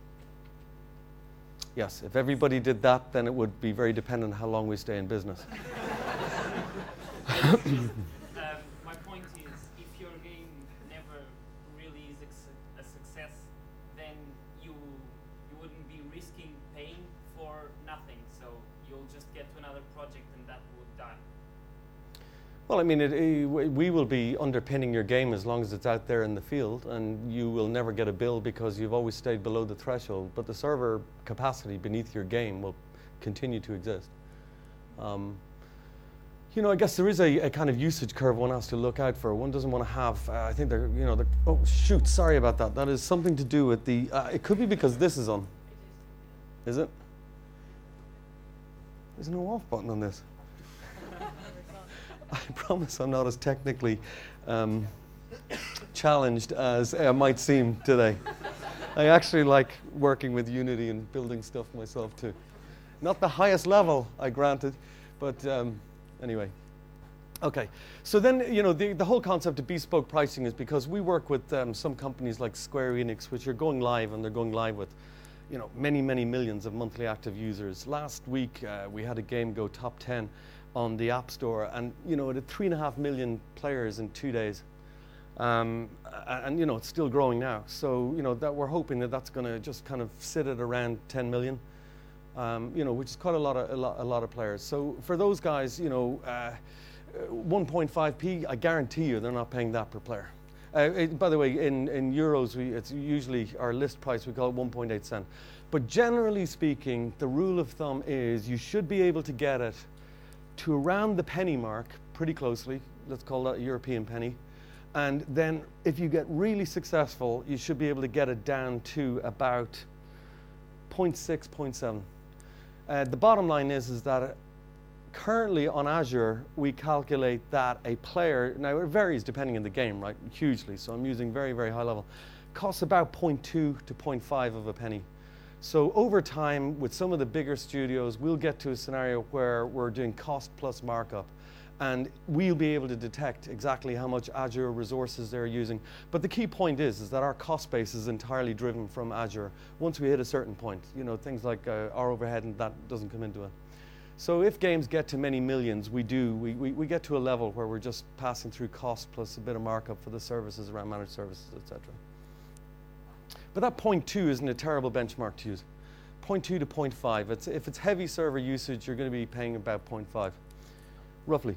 Yes, if everybody did that, then it would be very dependent on how long we stay in business. um, my point is, if your game never really is ex- a success, then you you wouldn't be risking paying for nothing. So you'll just get to another project and that would die. Well, I mean, it, it, we will be underpinning your game as long as it's out there in the field, and you will never get a bill because you've always stayed below the threshold. But the server capacity beneath your game will continue to exist. Um, you know, I guess there is a, a kind of usage curve one has to look out for. One doesn't want to have, uh, I think they're, you know, they're, oh shoot, sorry about that. That is something to do with the, uh, it could be because this is on. Is it? There's no off button on this. I promise I'm not as technically um, challenged as I might seem today. I actually like working with Unity and building stuff myself too. Not the highest level, I granted, but um, anyway. Okay, so then, you know, the, the whole concept of bespoke pricing is because we work with um, some companies like Square Enix, which are going live, and they're going live with, you know, many, many millions of monthly active users. Last week, uh, we had a game go top ten on the App Store, and you know, it had three and a half million players in two days, um, and, and you know, it's still growing now. So you know, that we're hoping that that's going to just kind of sit at around ten million, um, you know, which is quite a lot of a lot, a lot of players. So for those guys, you know, uh, one point five p, I guarantee you, they're not paying that per player. Uh, it, by the way, in in euros, we, it's usually our list price. We call it one point eight cent. But generally speaking, the rule of thumb is you should be able to get it to around the penny mark, pretty closely. Let's call that a European penny. And then if you get really successful, you should be able to get it down to about zero point six, zero point seven. Uh, the bottom line is, is that uh, currently on Azure, we calculate that a player, now it varies depending on the game, right, hugely, so I'm using very, very high level, costs about zero point two to zero point five of a penny. So over time, with some of the bigger studios, we'll get to a scenario where we're doing cost plus markup, and we'll be able to detect exactly how much Azure resources they're using. But the key point is, is that our cost base is entirely driven from Azure. Once we hit a certain point, you know, things like uh, our overhead and that doesn't come into it. So if games get to many millions, we do, we, we, we get to a level where we're just passing through cost plus a bit of markup for the services around managed services, et cetera. But that zero point two isn't a terrible benchmark to use. zero point two to zero point five. It's, if it's heavy server usage, you're going to be paying about zero point five, roughly.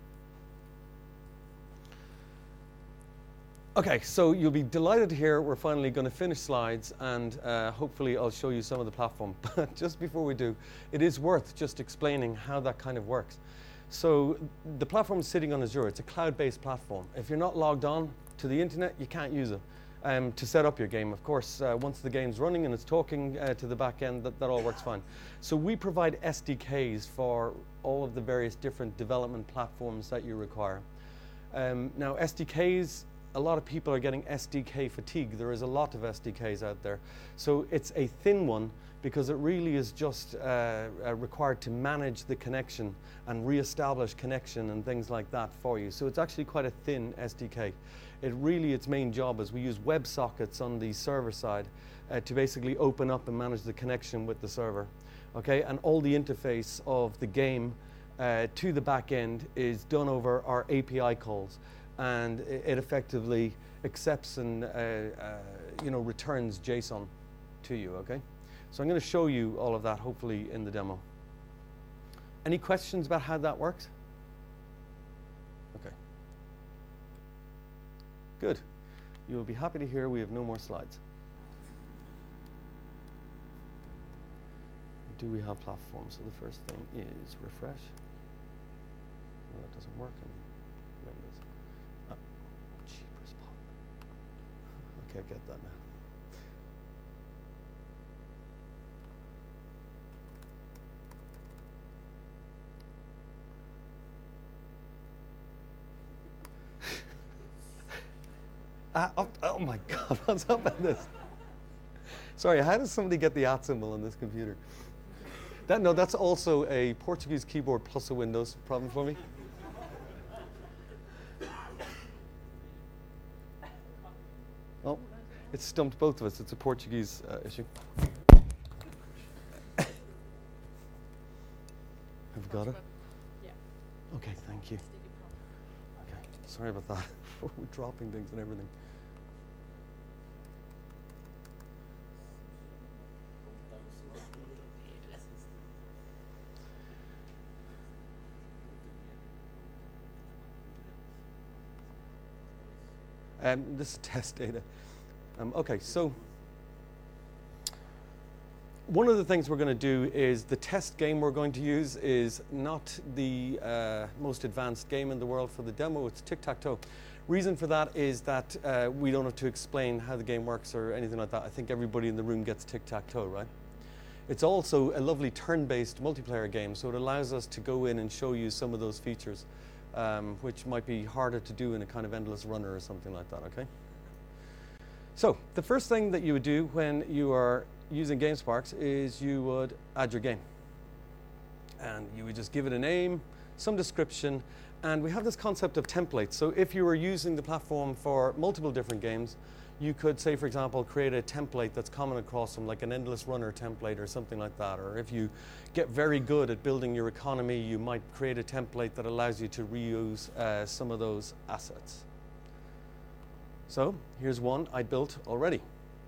Okay, so you'll be delighted to hear we're finally going to finish slides, and uh, hopefully I'll show you some of the platform. But just before we do, it is worth just explaining how that kind of works. So the platform is sitting on Azure. It's a cloud-based platform. If you're not logged on to the internet, you can't use it. Um, to set up your game. Of course, uh, once the game's running and it's talking uh, to the back end, that, that all works fine. So we provide S D Ks for all of the various different development platforms that you require. Um, now, S D Ks a lot of people are getting S D K fatigue. There is a lot of S D Ks out there. So it's a thin one because it really is just uh, uh, required to manage the connection and re-establish connection and things like that for you. So it's actually quite a thin S D K. It really, its main job is we use WebSockets on the server side uh, to basically open up and manage the connection with the server. Okay, and all the interface of the game uh, to the back end is done over our A P I calls, and it, it effectively accepts and uh, uh, you know, returns JSON to you. Okay, so I'm going to show you all of that hopefully in the demo. Any questions about how that works? Okay, good. You'll be happy to hear we have no more slides. Do we have platforms? So the first thing is refresh. Well, that doesn't work in Windows. Oh, jeepers pop. Okay, I get that now. uh, oh, oh my God, what's up with this? Sorry, how does somebody get the at symbol on this computer? That, no, that's also a Portuguese keyboard plus a Windows problem for me. Oh, it stumped both of us. It's a Portuguese uh, issue. Have you got it? Yeah. Okay, thank you. Okay, sorry about that. We're dropping things and everything. Um, this is test data. Um, okay, so one of the things we're going to do is the test game we're going to use is not the uh, most advanced game in the world for the demo. It's tic-tac-toe. Reason for that is that uh, we don't have to explain how the game works or anything like that. I think everybody in the room gets tic-tac-toe, right? It's also a lovely turn-based multiplayer game, so it allows us to go in and show you some of those features. Um, which might be harder to do in a kind of endless runner or something like that, okay? So, the first thing that you would do when you are using GameSparks is you would add your game. And you would just give it a name, some description, and we have this concept of templates. So if you were using the platform for multiple different games, you could, say, for example, create a template that's common across them, like an endless runner template or something like that. Or if you get very good at building your economy, you might create a template that allows you to reuse uh, some of those assets. So here's one I built already.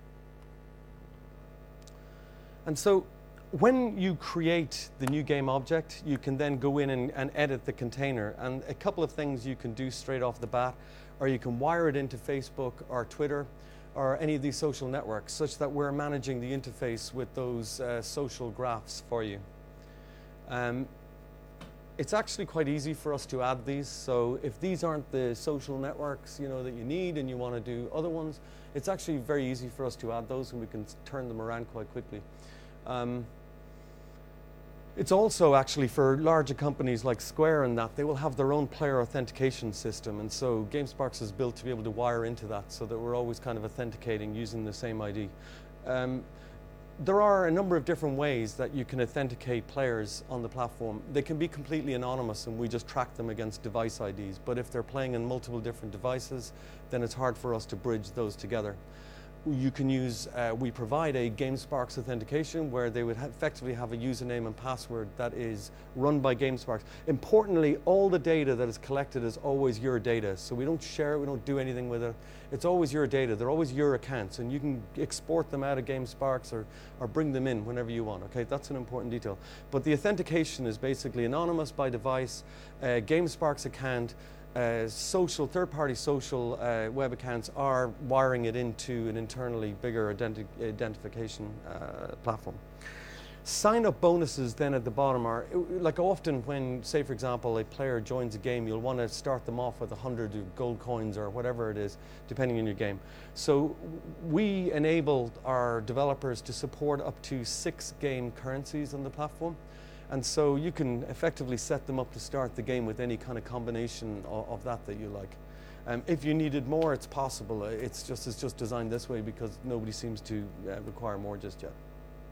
And so when you create the new game object, you can then go in and, and edit the container. And a couple of things you can do straight off the bat, or you can wire it into Facebook or Twitter or any of these social networks such that we're managing the interface with those uh, social graphs for you. Um, it's actually quite easy for us to add these. So if these aren't the social networks, you know, that you need and you want to do other ones, it's actually very easy for us to add those, and we can turn them around quite quickly. Um, It's also actually for larger companies like Square and that, they will have their own player authentication system. And so GameSparks is built to be able to wire into that so that we're always kind of authenticating using the same I D. Um, there are a number of different ways that you can authenticate players on the platform. They can be completely anonymous and we just track them against device I Ds. But if they're playing on multiple different devices, then it's hard for us to bridge those together. You can use, uh, we provide a GameSparks authentication where they would ha effectively have a username and password that is run by GameSparks. Importantly, all the data that is collected is always your data. So we don't share it, we don't do anything with it. It's always your data, they're always your accounts, and you can export them out of GameSparks or, or bring them in whenever you want, okay? That's an important detail. But the authentication is basically anonymous by device, uh, GameSparks account, Uh, social, third-party social uh, web accounts are wiring it into an internally bigger identi identification uh, platform. Sign-up bonuses then at the bottom are, like often when, say for example, a player joins a game, you'll want to start them off with a hundred gold coins or whatever it is, depending on your game. So we enabled our developers to support up to six game currencies on the platform. And so you can effectively set them up to start the game with any kind of combination of, of that that you like. Um, if you needed more, it's possible. Uh, It's just it's just designed this way because nobody seems to uh, require more just yet.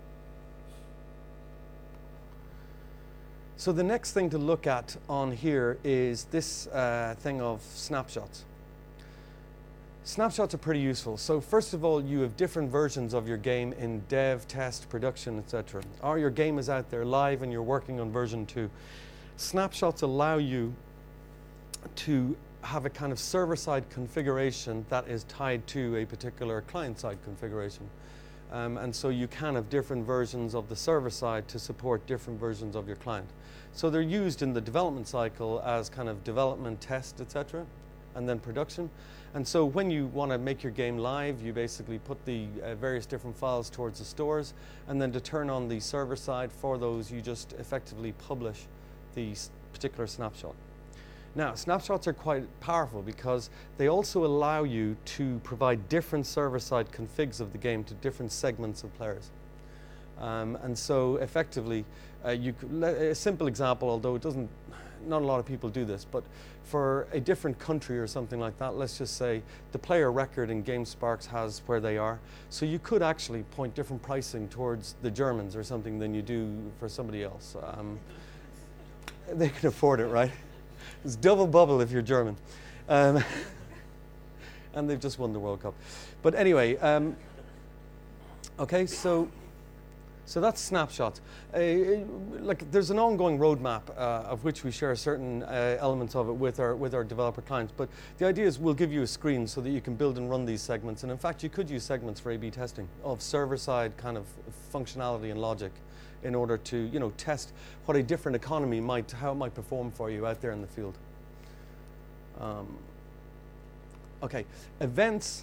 So the next thing to look at on here is this uh, thing of snapshots. Snapshots are pretty useful. So first of all, you have different versions of your game in dev, test, production, et cetera. Or your game is out there live and you're working on version two. Snapshots allow you to have a kind of server-side configuration that is tied to a particular client-side configuration. Um, and so you can have different versions of the server side to support different versions of your client. So they're used in the development cycle as kind of development, test, et cetera, and then production. And so when you want to make your game live, you basically put the uh, various different files towards the stores, and then to turn on the server side for those, you just effectively publish the s- particular snapshot. Now, snapshots are quite powerful because they also allow you to provide different server-side configs of the game to different segments of players. Um, and so effectively, uh, you could, le- a simple example, although it doesn't, not a lot of people do this, but for a different country or something like that, let's just say the player record in GameSparks has where they are. So you could actually point different pricing towards the Germans or something than you do for somebody else. Um, they can afford it, right? It's double bubble if you're German. Um, and they've just won the World Cup. But anyway, um, okay, so so that's snapshots. Uh, like there's an ongoing roadmap uh, of which we share certain uh, elements of it with our with our developer clients. But the idea is we'll give you a screen so that you can build and run these segments. And in fact, you could use segments for A B testing of server-side kind of functionality and logic, in order to, you know, test what a different economy might, how it might perform for you out there in the field. Um, okay, events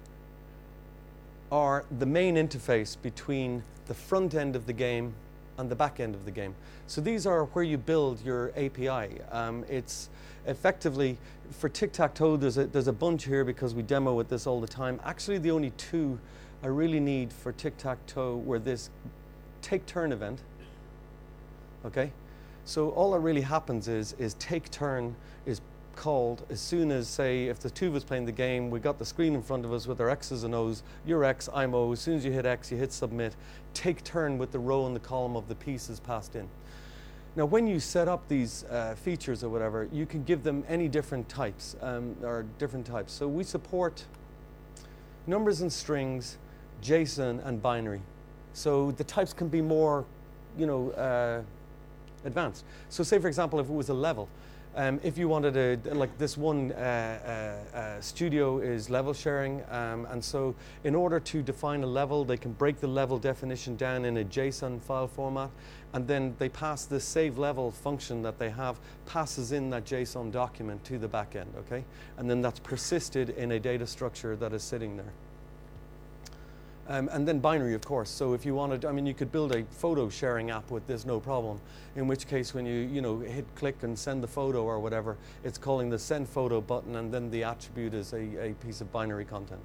are the main interface between the front end of the game and the back end of the game. So these are where you build your A P I. Um, it's effectively, for tic-tac-toe, there's a, there's a bunch here because we demo with this all the time. Actually, the only two I really need for tic-tac-toe were this take turn event. Okay, so all that really happens is is take turn is called as soon as, say, if the two of us playing the game, we got the screen in front of us with our X's and O's. You're X, I'm O. As soon as you hit X, you hit submit. Take turn with the row and the column of the pieces passed in. Now, when you set up these uh, features or whatever, you can give them any different types um, or different types. So we support numbers and strings, JSON, and binary. So the types can be more, you know, uh, advanced. So say, for example, if it was a level, um, if you wanted a, like this one uh, uh, uh, studio is level sharing, um, and so in order to define a level, they can break the level definition down in a JSON file format, and then they pass this save level function that they have, passes in that JSON document to the back end, okay? And then that's persisted in a data structure that is sitting there. Um, and then binary, of course. So if you wanted, I mean, you could build a photo sharing app with this, no problem. In which case, when you, you know, hit click and send the photo or whatever, it's calling the send photo button, and then the attribute is a, a piece of binary content.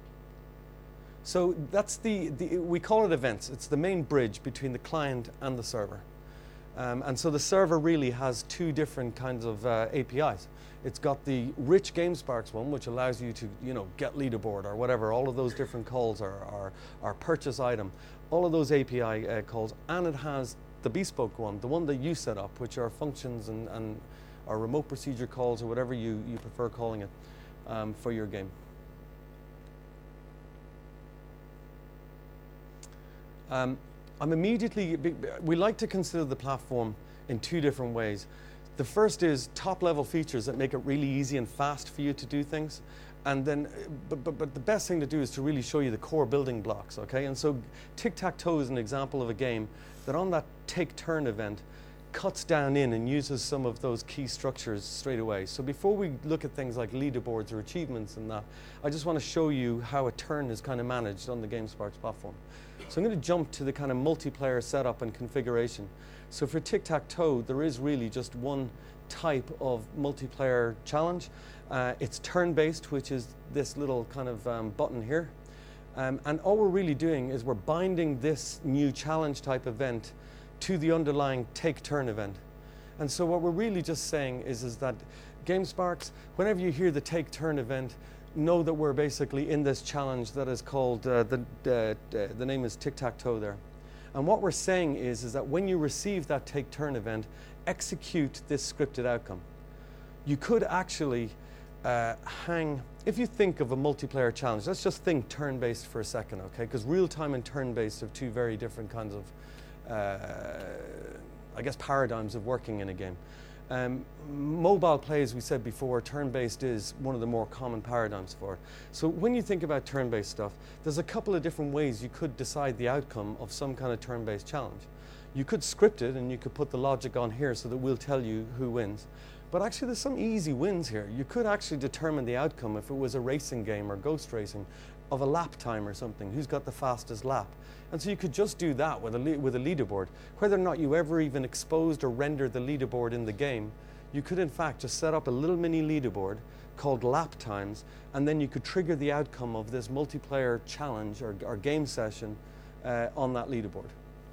So that's the, the, we call it events. It's the main bridge between the client and the server. Um, and so the server really has two different kinds of uh, A P Is. It's got the rich GameSparks one, which allows you to, you know, get leaderboard or whatever. All of those different calls are, are, are purchase item. All of those A P I uh, calls. And it has the bespoke one, the one that you set up, which are functions and, and or remote procedure calls or whatever you, you prefer calling it um, for your game. Um, I'm immediately, we like to consider the platform in two different ways. The first is top-level features that make it really easy and fast for you to do things. And then, but, but, but the best thing to do is to really show you the core building blocks, okay? And so tic-tac-toe is an example of a game that on that take-turn event cuts down in and uses some of those key structures straight away. So before we look at things like leaderboards or achievements and that, I just want to show you how a turn is kind of managed on the GameSparks platform. So I'm going to jump to the kind of multiplayer setup and configuration. So for tic-tac-toe, there is really just one type of multiplayer challenge. Uh, it's turn-based, which is this little kind of um, button here. Um, and all we're really doing is we're binding this new challenge type event to the underlying take-turn event. And so what we're really just saying is, is that GameSparks, whenever you hear the Take Turn event, know that we're basically in this challenge that is called, uh, the, uh, the name is Tic-Tac-Toe there. And what we're saying is, is that when you receive that Take Turn event, execute this scripted outcome. You could actually uh, hang, if you think of a multiplayer challenge, let's just think turn-based for a second, okay? Because real-time and turn-based are two very different kinds of, uh, I guess, paradigms of working in a game. Um, mobile play, as we said before, turn-based is one of the more common paradigms for it. So when you think about turn-based stuff, there's a couple of different ways you could decide the outcome of some kind of turn-based challenge. You could script it and you could put the logic on here so that we'll tell you who wins. But actually there's some easy wins here. You could actually determine the outcome if it was a racing game or ghost racing of a lap time or something, who's got the fastest lap. And so you could just do that with a, with a leaderboard. Whether or not you ever even exposed or rendered the leaderboard in the game, you could in fact just set up a little mini leaderboard called lap times, and then you could trigger the outcome of this multiplayer challenge or, or game session uh, on that leaderboard.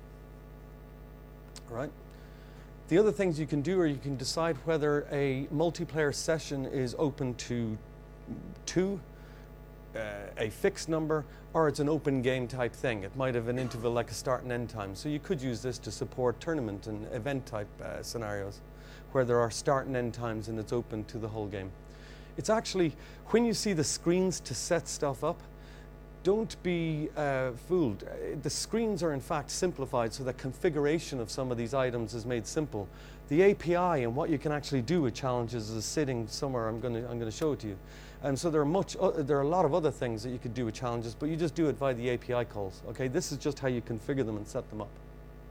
All right? The other things you can do are you can decide whether a multiplayer session is open to two, uh, a fixed number, or it's an open game type thing. It might have an interval like a start and end time. So you could use this to support tournament and event type uh, scenarios where there are start and end times and it's open to the whole game. It's actually, when you see the screens to set stuff up, don't be uh, fooled. The screens are in fact simplified so that configuration of some of these items is made simple. The A P I and what you can actually do with challenges is sitting somewhere. I'm going to I'm going to show it to you. And so there are much uh, there are a lot of other things that you could do with challenges, but you just do it via the A P I calls. Okay, this is just how you configure them and set them up.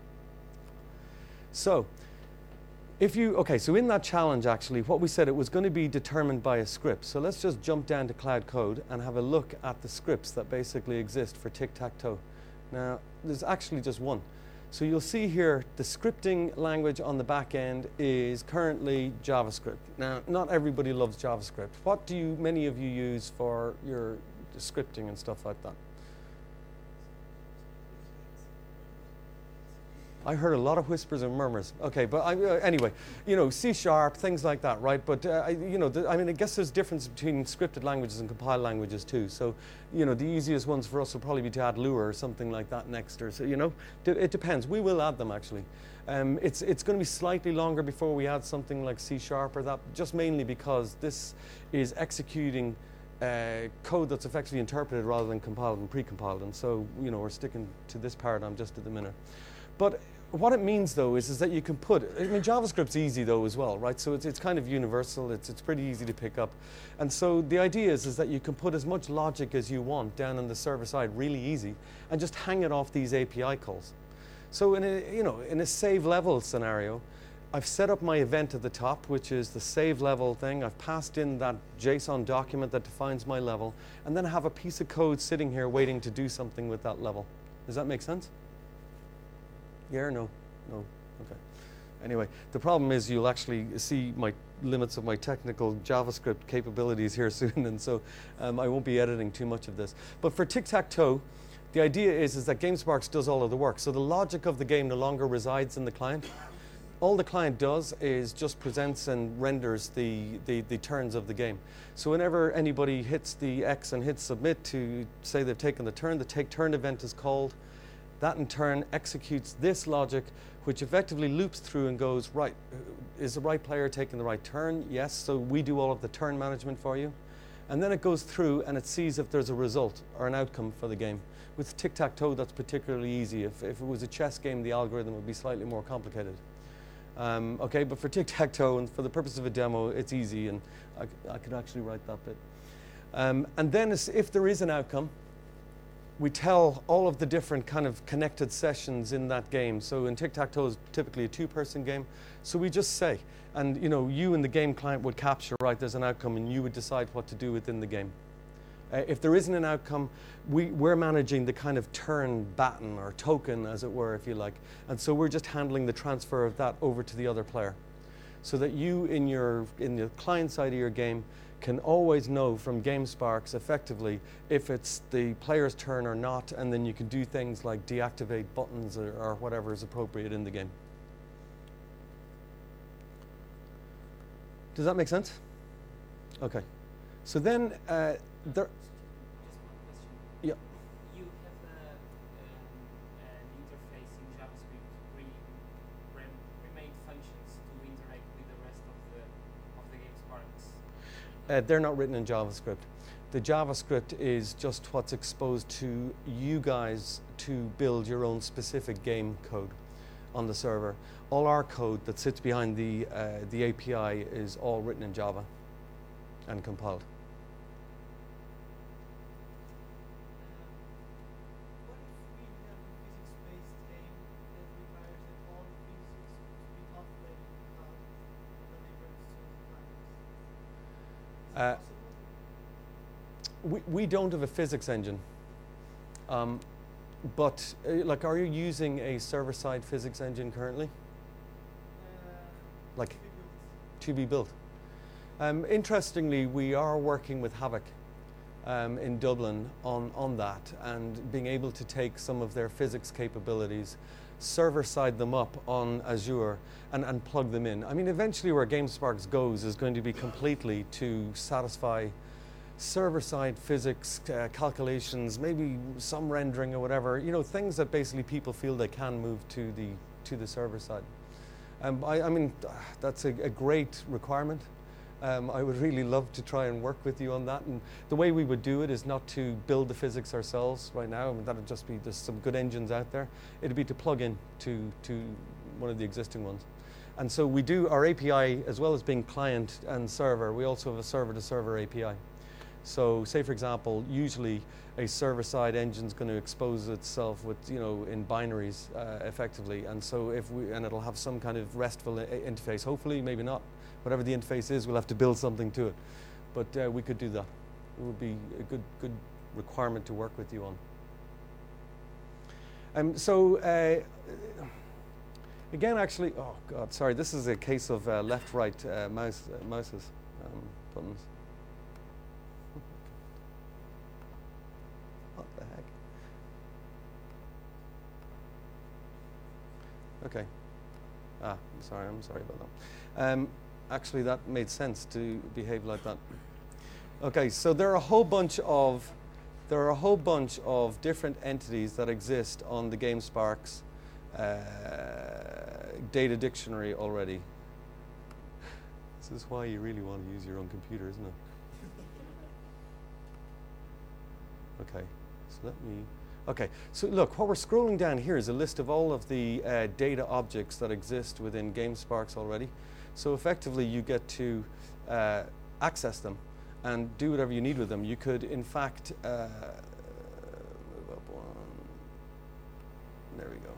So. If you, okay, so in that challenge actually, what we said it was going to be determined by a script. So let's just jump down to Cloud Code and have a look at the scripts that basically exist for Tic-Tac-Toe. Now, there's actually just one. So you'll see here the scripting language on the back end is currently JavaScript. Now, not everybody loves JavaScript. What do you, many of you use for your scripting and stuff like that? I heard a lot of whispers and murmurs. Okay, but I, uh, anyway, you know, C sharp, things like that, right? But uh, I, you know, I mean, I guess there's a difference between scripted languages and compiled languages too. So, you know, the easiest ones for us will probably be to add Lua or something like that next, or so, you know, it depends. We will add them actually. Um, it's it's going to be slightly longer before we add something like C sharp or that, just mainly because this is executing uh, code that's effectively interpreted rather than compiled and pre-compiled, and so you know we're sticking to this paradigm just at the minute. But what it means, though, is, is that you can put, I mean, JavaScript's easy, though, as well, right? So it's, it's kind of universal. It's, it's pretty easy to pick up. And so the idea is, is that you can put as much logic as you want down on the server side, really easy, and just hang it off these A P I calls. So in a, you know, in a save level scenario, I've set up my event at the top, which is the save level thing. I've passed in that JSON document that defines my level, and then I have a piece of code sitting here waiting to do something with that level. Does that make sense? Yeah or no? No? Okay. Anyway, the problem is you'll actually see my limits of my technical JavaScript capabilities here soon, and so um, I won't be editing too much of this. But for Tic-Tac-Toe, the idea is, is that GameSparks does all of the work. So the logic of the game no longer resides in the client. All the client does is just presents and renders the, the, the turns of the game. So whenever anybody hits the X and hits submit to say they've taken the turn, the take turn event is called. That in turn executes this logic, which effectively loops through and goes, right, is the right player taking the right turn? Yes, so we do all of the turn management for you. And then it goes through and it sees if there's a result or an outcome for the game. With Tic-Tac-Toe, that's particularly easy. If, if it was a chess game, the algorithm would be slightly more complicated. Um, okay, but for Tic-Tac-Toe, and for the purpose of a demo, it's easy, and I, I could actually write that bit. Um, and then if there is an outcome, we tell all of the different kind of connected sessions in that game. So in Tic-Tac-Toe is typically a two-person game. So we just say, and you know, you and the game client would capture, right, there's an outcome, and you would decide what to do within the game. Uh, if there isn't an outcome, we, we're managing the kind of turn baton or token, as it were, if you like. And so we're just handling the transfer of that over to the other player. So that you, in your in the client side of your game, can always know from GameSparks effectively if it's the player's turn or not, and then you can do things like deactivate buttons or, or whatever is appropriate in the game. Does that make sense? Okay. So then uh, there. Just one question. Yeah. You have a, um, an interface in JavaScript where you rem remade functions to interact with the rest of the of the GameSparks. Uh, they're not written in JavaScript. The JavaScript is just what's exposed to you guys to build your own specific game code on the server. All our code that sits behind the uh, the A P I is all written in Java and compiled. What if we have a physics-based game that requires that all physics be calculated in the cloud and delivered to the clients? Is Uh, that possible? We, we don't have a physics engine, um, but uh, like, are you using a server-side physics engine currently? Uh, Like to be built. to be built. Um, interestingly, we are working with Havok um, in Dublin on, on that, and being able to take some of their physics capabilities, server-side them up on Azure, and, and plug them in. I mean, eventually where GameSparks goes is going to be completely to satisfy server-side physics uh, calculations, maybe some rendering or whatever, you know, things that basically people feel they can move to the to the server side. Um, I, I mean, that's a, a great requirement. Um, I would really love to try and work with you on that. And the way we would do it is not to build the physics ourselves right now. I mean, that would just be, there's some good engines out there. It'd be to plug in to, to one of the existing ones. And so we do our A P I, as well as being client and server, we also have a server-to-server A P I. So say, for example, usually a server-side engine is going to expose itself with, you know, in binaries uh, effectively. And so if we, and it'll have some kind of RESTful interface, hopefully, maybe not. Whatever the interface is, we'll have to build something to it. But uh, we could do that. It would be a good, good requirement to work with you on. Um, so, uh, again, actually, oh God, sorry, this is a case of uh, left-right uh, mouse, uh, mouses, um, buttons. What the heck? Okay. Ah, I'm sorry, I'm sorry about that. Um, actually, that made sense to behave like that. Okay, so there are a whole bunch of there are a whole bunch of different entities that exist on the GameSparks uh, data dictionary already. This is why you really want to use your own computer, isn't it? Okay, so let me. Okay, so look, what we're scrolling down here is a list of all of the uh, data objects that exist within GameSparks already. So effectively, you get to uh, access them and do whatever you need with them. You could, in fact, uh, move up one. There we go.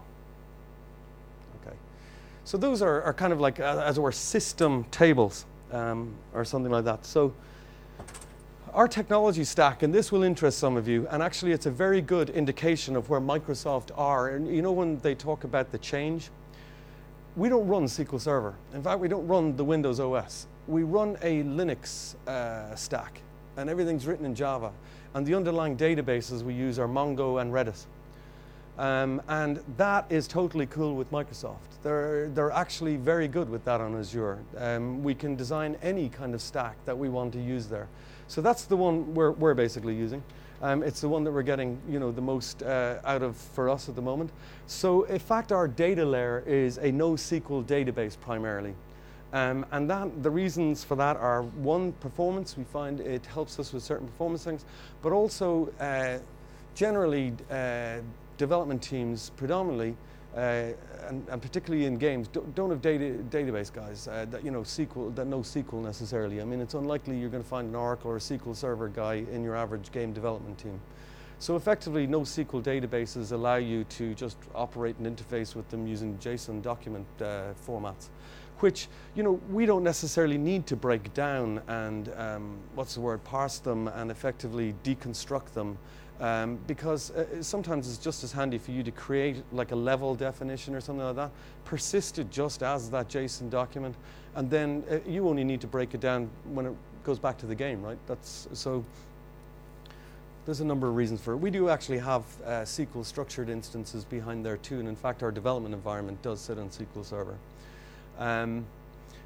Okay, so those are, are kind of like, uh, as it were, system tables um, or something like that. So our technology stack, and this will interest some of you, and actually it's a very good indication of where Microsoft are. And you know, when they talk about the change, we don't run S Q L Server. In fact, we don't run the Windows O S. We run a Linux uh, stack, and everything's written in Java. And the underlying databases we use are Mongo and Redis. Um, and that is totally cool with Microsoft. They're, they're actually very good with that on Azure. Um, we can design any kind of stack that we want to use there. So that's the one we're, we're basically using. Um, it's the one that we're getting, you know, the most uh, out of for us at the moment. So in fact, our data layer is a NoSQL database primarily. Um, and that, the reasons for that are, one, performance. We find it helps us with certain performance things, but also uh, generally uh, development teams predominantly, uh, and, and particularly in games, don't, don't have data, database guys uh, that, you know, S Q L, that know S Q L necessarily. I mean, it's unlikely you're going to find an Oracle or a S Q L Server guy in your average game development team. So effectively, NoSQL databases allow you to just operate and interface with them using JSON document uh, formats, which, you know, we don't necessarily need to break down and, um, what's the word, parse them and effectively deconstruct them. Um, because uh, sometimes it's just as handy for you to create like a level definition or something like that, persist it just as that JSON document, and then uh, you only need to break it down when it goes back to the game, right? That's, so there's a number of reasons for it. We do actually have uh, S Q L structured instances behind there too, and in fact our development environment does sit on S Q L Server. Um,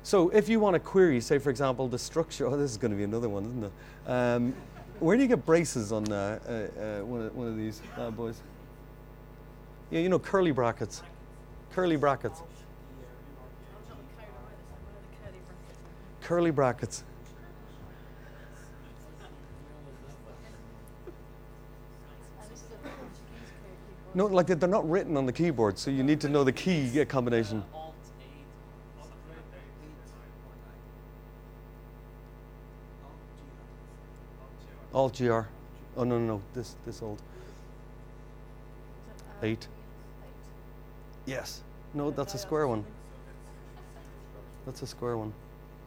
So if you want to query, say for example, the structure, oh this is going to be another one, isn't it? Um, where do you get braces on uh, uh, uh, one, of, one of these bad boys? Yeah, you know, curly brackets. Curly brackets. Curly brackets. No, like they're not written on the keyboard, so you need to know the key combination. Alt G R. Oh no, no, no, this this old. Eight. Yes. No, that's a square one. That's a square one.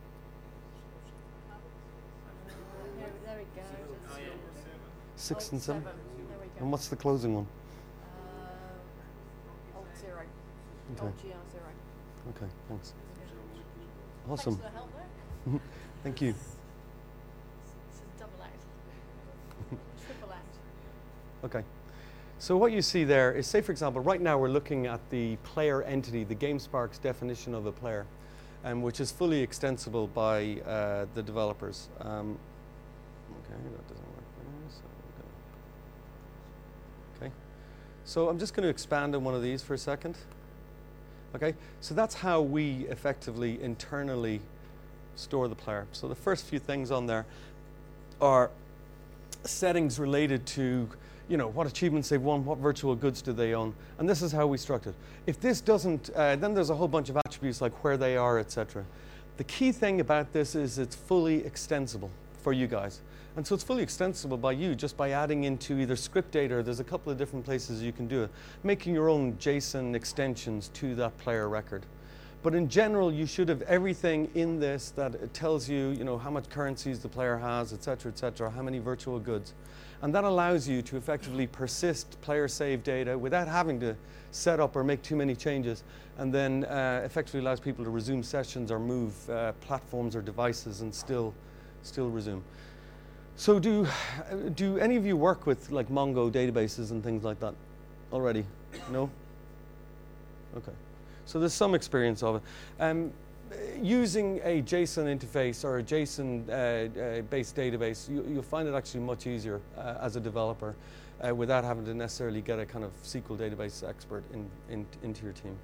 There, there we go. Six and seven. There we go. And what's the closing one? Uh, Alt zero. Okay. Alt G R zero. Okay, thanks. Thanks Awesome. for the help there. Thank you. This is a double act. Triple act. Okay. So what you see there is, say for example, right now we're looking at the player entity, the GameSparks definition of a player, um, which is fully extensible by uh, the developers. Um, okay, that doesn't work there, so we're gonna- okay. So I'm just going to expand on one of these for a second. Okay, so that's how we effectively internally store the player. So the first few things on there are settings related to, you know, what achievements they've won, what virtual goods do they own, and this is how we structure it. If this doesn't, uh, then there's a whole bunch of attributes like where they are, et cetera. The key thing about this is it's fully extensible for you guys. And so it's fully extensible by you just by adding into either script data, or there's a couple of different places you can do it, making your own JSON extensions to that player record. But in general, you should have everything in this that it tells you, you know, how much currencies the player has, et cetera, et cetera, how many virtual goods. And that allows you to effectively persist player save data without having to set up or make too many changes, and then uh, effectively allows people to resume sessions or move uh, platforms or devices and still, still resume. So do, do any of you work with like Mongo databases and things like that already? No? Okay. So there's some experience of it. Um, using a JSON interface or a JSON uh, uh, based database, you, you'll find it actually much easier uh, as a developer uh, without having to necessarily get a kind of S Q L database expert in, in, into your team.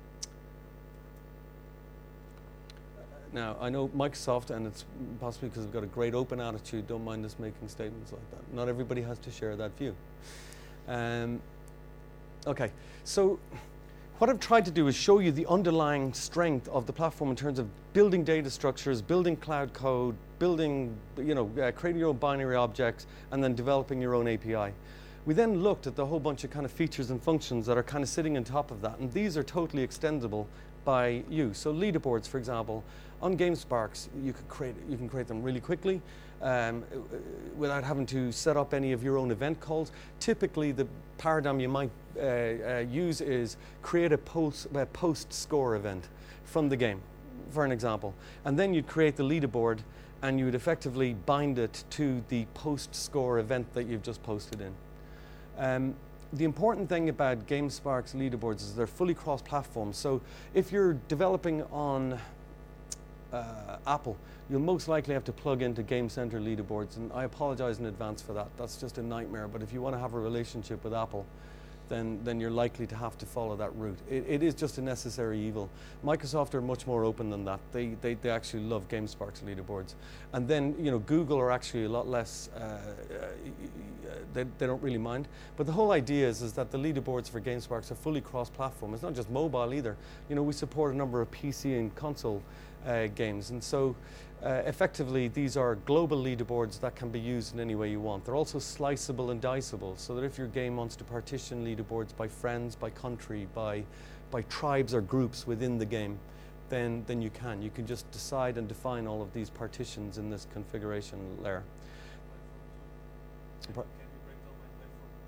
Now, I know Microsoft, and it's possibly because they've got a great open attitude, don't mind us making statements like that. Not everybody has to share that view. Um, okay, so what I've tried to do is show you the underlying strength of the platform in terms of building data structures, building cloud code, building, you know, uh, creating your own binary objects, and then developing your own A P I. We then looked at the whole bunch of kind of features and functions that are kind of sitting on top of that, and these are totally extendable by you. So leaderboards, for example, on GameSparks, you can create you can create them really quickly um, without having to set up any of your own event calls. Typically, the paradigm you might uh, uh, use is create a post a post score event from the game, for an example, and then you'd create the leaderboard, and you would effectively bind it to the post score event that you've just posted in. Um, The important thing about GameSparks leaderboards is they're fully cross-platform. So if you're developing on uh, Apple, you'll most likely have to plug into Game Center leaderboards, and I apologize in advance for that. That's just a nightmare. But if you want to have a relationship with Apple, then, then you're likely to have to follow that route. It, it is just a necessary evil. Microsoft are much more open than that. They, they, they actually love GameSparks leaderboards. And then, you know, Google are actually a lot less, uh, uh, they, they don't really mind. But the whole idea is, is that the leaderboards for GameSparks are fully cross-platform. It's not just mobile either. You know, we support a number of P C and console uh, games. And so, Uh, effectively, these are global leaderboards that can be used in any way you want. They're also sliceable and diceable, so that if your game wants to partition leaderboards by friends, by country, by, by tribes or groups within the game, then, then you can. You can just decide and define all of these partitions in this configuration layer. Can you break down my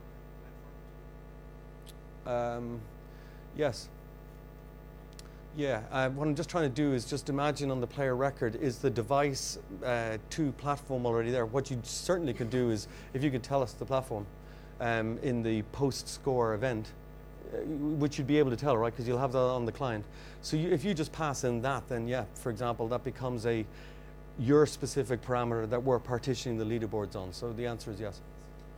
platform? Um, yes. Yeah, uh, what I'm just trying to do is just imagine on the player record, is the device uh, to platform already there? What you certainly could do is, if you could tell us the platform um, in the post-score event, uh, which you'd be able to tell, right? Because you'll have that on the client. So you, if you just pass in that, then yeah, for example, that becomes a your specific parameter that we're partitioning the leaderboards on. So the answer is yes.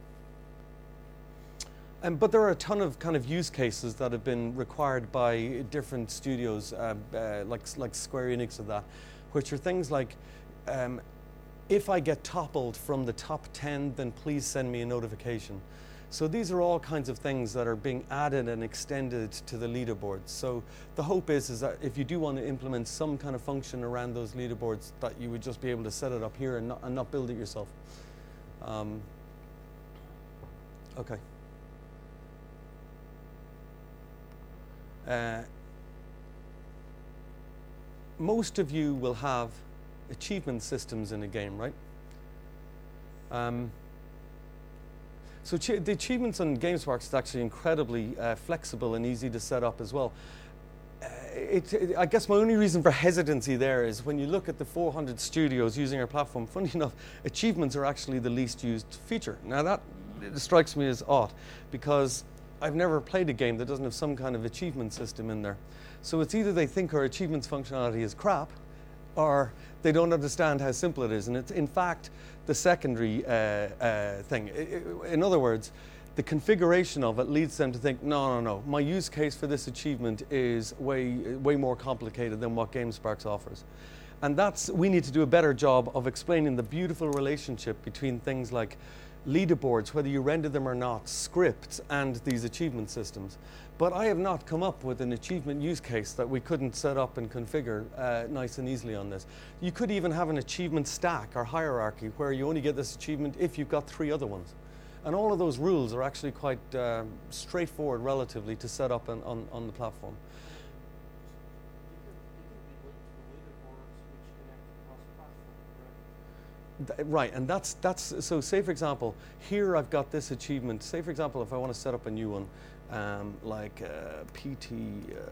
Um, but there are a ton of kind of use cases that have been required by different studios, uh, uh, like like Square Enix of that, which are things like, um, if I get toppled from the top ten, then please send me a notification. So these are all kinds of things that are being added and extended to the leaderboards. So the hope is, is that if you do want to implement some kind of function around those leaderboards, that you would just be able to set it up here and not, and not build it yourself. Um, okay. Uh, most of you will have achievement systems in a game, right? Um, so the achievements on GameSparks is actually incredibly uh, flexible and easy to set up as well. Uh, it, it, I guess my only reason for hesitancy there is when you look at the four hundred studios using our platform, funny enough, achievements are actually the least used feature. Now that it strikes me as odd, because I've never played a game that doesn't have some kind of achievement system in there. So it's either they think our achievements functionality is crap, or they don't understand how simple it is. And it's in fact the secondary uh, uh, thing. In other words, the configuration of it leads them to think, no, no, no, my use case for this achievement is way, way more complicated than what GameSparks offers. And that's, we need to do a better job of explaining the beautiful relationship between things like leaderboards, whether you render them or not, scripts, and these achievement systems. But I have not come up with an achievement use case that we couldn't set up and configure uh, nice and easily on this. You could even have an achievement stack or hierarchy where you only get this achievement if you've got three other ones. And all of those rules are actually quite uh, straightforward relatively to set up on, on, on the platform. Right, and that's, that's, so say for example, here I've got this achievement. Say for example, if I want to set up a new one, um, like uh, P T uh,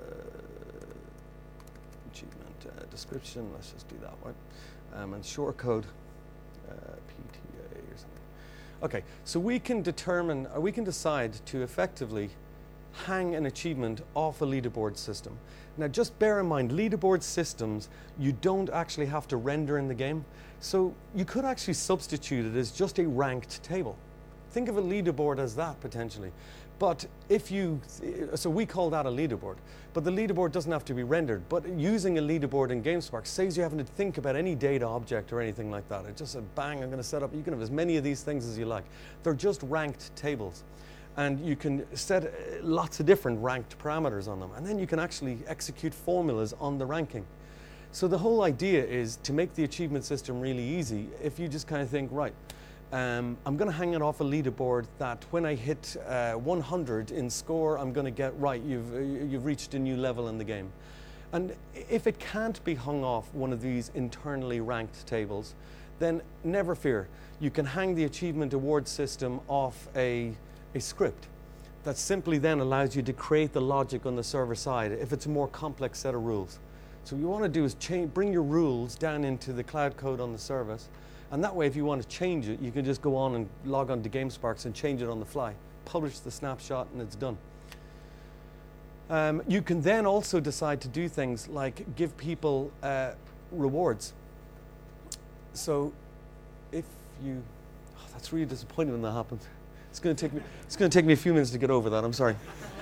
achievement uh, description, let's just do that one. Um, and shortcode, uh, P T A or something. Okay, so we can determine, or we can decide to effectively hang an achievement off a leaderboard system. Now just bear in mind, leaderboard systems, you don't actually have to render in the game. So you could actually substitute it as just a ranked table. Think of a leaderboard as that potentially. But if you, so we call that a leaderboard, but the leaderboard doesn't have to be rendered. But using a leaderboard in GameSpark saves you having to think about any data object or anything like that. It just said, bang, I'm going to set up, you can have as many of these things as you like. They're just ranked tables. And you can set lots of different ranked parameters on them. And then you can actually execute formulas on the ranking. So the whole idea is to make the achievement system really easy. If you just kind of think, right, um, I'm going to hang it off a leaderboard that when I hit uh, one hundred in score, I'm going to get, right, you've, uh, you've reached a new level in the game. And if it can't be hung off one of these internally ranked tables, then never fear. You can hang the achievement award system off a, a script that simply then allows you to create the logic on the server side if it's a more complex set of rules. So what you want to do is change, bring your rules down into the cloud code on the service, and that way if you want to change it, you can just go on and log on to GameSparks and change it on the fly. Publish the snapshot and it's done. Um, you can then also decide to do things like give people uh, rewards. So if you, oh, that's really disappointing when that happens. It's going to take me, it's going to take me a few minutes to get over that, I'm sorry.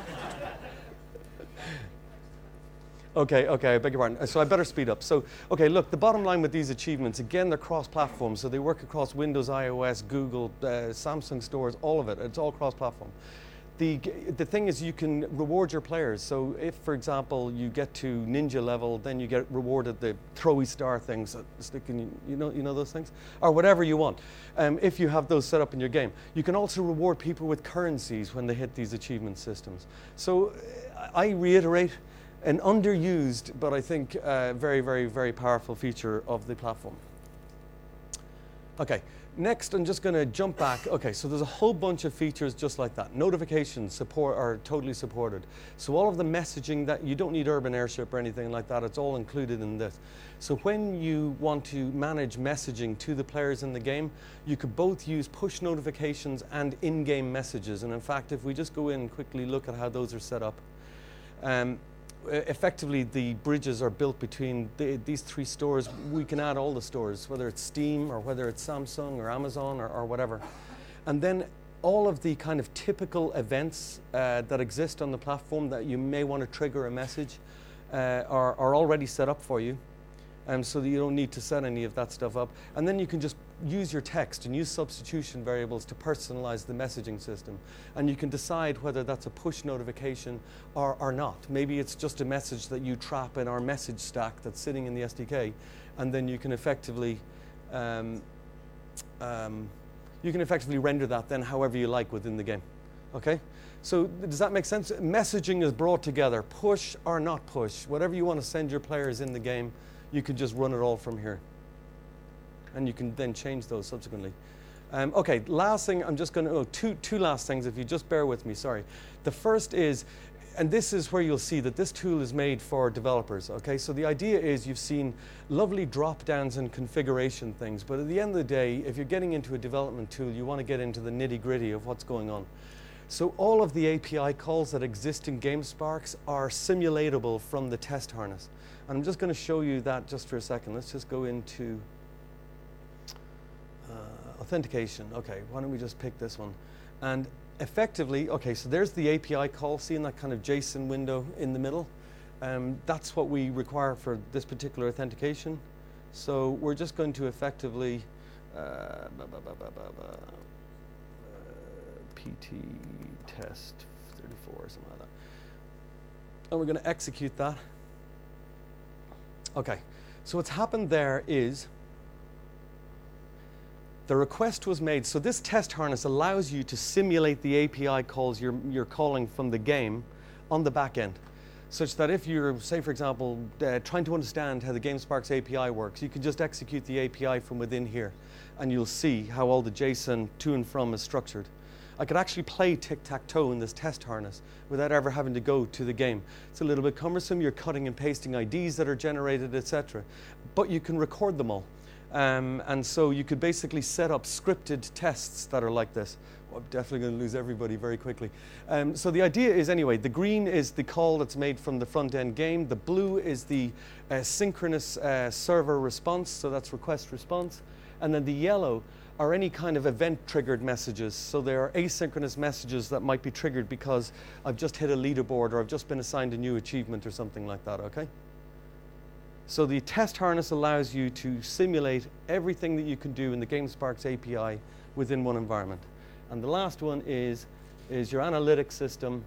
Okay, okay, I beg your pardon. So I better speed up. So, okay, look, the bottom line with these achievements, again, they're cross-platform. So they work across Windows, iOS, Google, uh, Samsung stores, all of it. It's all cross-platform. The, the thing is you can reward your players. So if, for example, you get to ninja level, then you get rewarded the throwy star things that stick in, you, you know, you know those things? Or whatever you want, um, if you have those set up in your game. You can also reward people with currencies when they hit these achievement systems. So I reiterate, an underused, but I think uh, very, very, very powerful feature of the platform. Okay, next I'm just going to jump back. Okay, so there's a whole bunch of features just like that. Notifications support are totally supported. So all of the messaging that you don't need Urban Airship or anything like that, it's all included in this. So when you want to manage messaging to the players in the game, you could both use push notifications and in-game messages. And in fact, if we just go in and quickly look at how those are set up, um, effectively the bridges are built between the, these three stores. We can add all the stores, whether it's Steam or whether it's Samsung or Amazon or, or whatever. And then all of the kind of typical events uh, that exist on the platform that you may want to trigger a message uh, are, are already set up for you. Um, so that you don't need to set any of that stuff up. And then you can just use your text and use substitution variables to personalize the messaging system. And you can decide whether that's a push notification or, or not. Maybe it's just a message that you trap in our message stack that's sitting in the S D K, and then you can effectively um, um, you can effectively render that then however you like within the game. Okay? So does that make sense? Messaging is brought together, push or not push. Whatever you want to send your players in the game, you can just run it all from here. And you can then change those subsequently. Um, okay, last thing, I'm just going to, oh, two, two last things, if you just bear with me, sorry. The first is, and this is where you'll see that this tool is made for developers, okay? So the idea is you've seen lovely drop-downs and configuration things, but at the end of the day, if you're getting into a development tool, you want to get into the nitty-gritty of what's going on. So all of the A P I calls that exist in GameSparks are simulatable from the test harness. And I'm just going to show you that just for a second. Let's just go into uh, authentication. Okay, why don't we just pick this one? And effectively, okay, so there's the A P I call. Seeing that kind of JSON window in the middle? Um, that's what we require for this particular authentication. So we're just going to effectively uh, ba, ba, ba, ba, ba, ba, uh, P T test thirty-four or something like that. And we're going to execute that. Okay, so what's happened there is the request was made. So this test harness allows you to simulate the A P I calls you're, you're calling from the game on the back end, such that if you're, say for example, uh, trying to understand how the GameSparks A P I works, you can just execute the A P I from within here, and you'll see how all the JSON to and from is structured. I could actually play tic-tac-toe in this test harness without ever having to go to the game. It's a little bit cumbersome. You're cutting and pasting I Ds that are generated, et cetera. But you can record them all. Um, and so you could basically set up scripted tests that are like this. Well, I'm definitely going to lose everybody very quickly. Um, so the idea is, anyway, the green is the call that's made from the front-end game. The blue is the uh, synchronous uh, server response, so that's request response. And then the yellow are any kind of event-triggered messages. So there are asynchronous messages that might be triggered because I've just hit a leaderboard or I've just been assigned a new achievement or something like that, okay? So the test harness allows you to simulate everything that you can do in the GameSparks A P I within one environment. And the last one is, is your analytics system.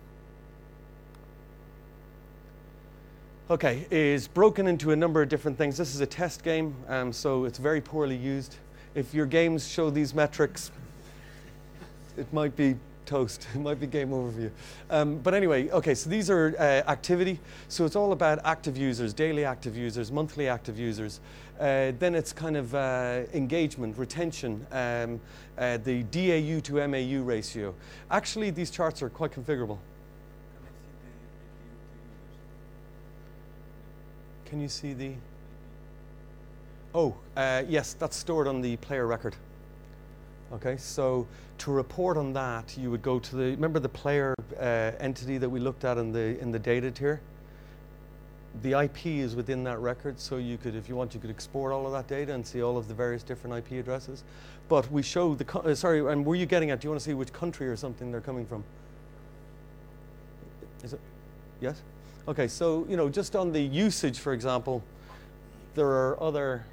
Okay, is broken into a number of different things. This is a test game, um, so it's very poorly used. If your games show these metrics, it might be toast. It might be game over for you. Um, but anyway, okay, so these are uh, activity. So it's all about active users, daily active users, monthly active users. Uh, then it's kind of uh, engagement, retention, um, uh, the D A U to M A U ratio. Actually, these charts are quite configurable. Can you see the? Oh, uh, yes, that's stored on the player record. Okay, so to report on that, you would go to the, remember the player uh, entity that we looked at in the in the data tier? The I P is within that record, so you could, if you want, you could export all of that data and see all of the various different I P addresses. But we show the, uh, sorry, and were you getting at, do you want to see which country or something they're coming from? Is it? Yes? Okay, so, you know, just on the usage, for example, there are other,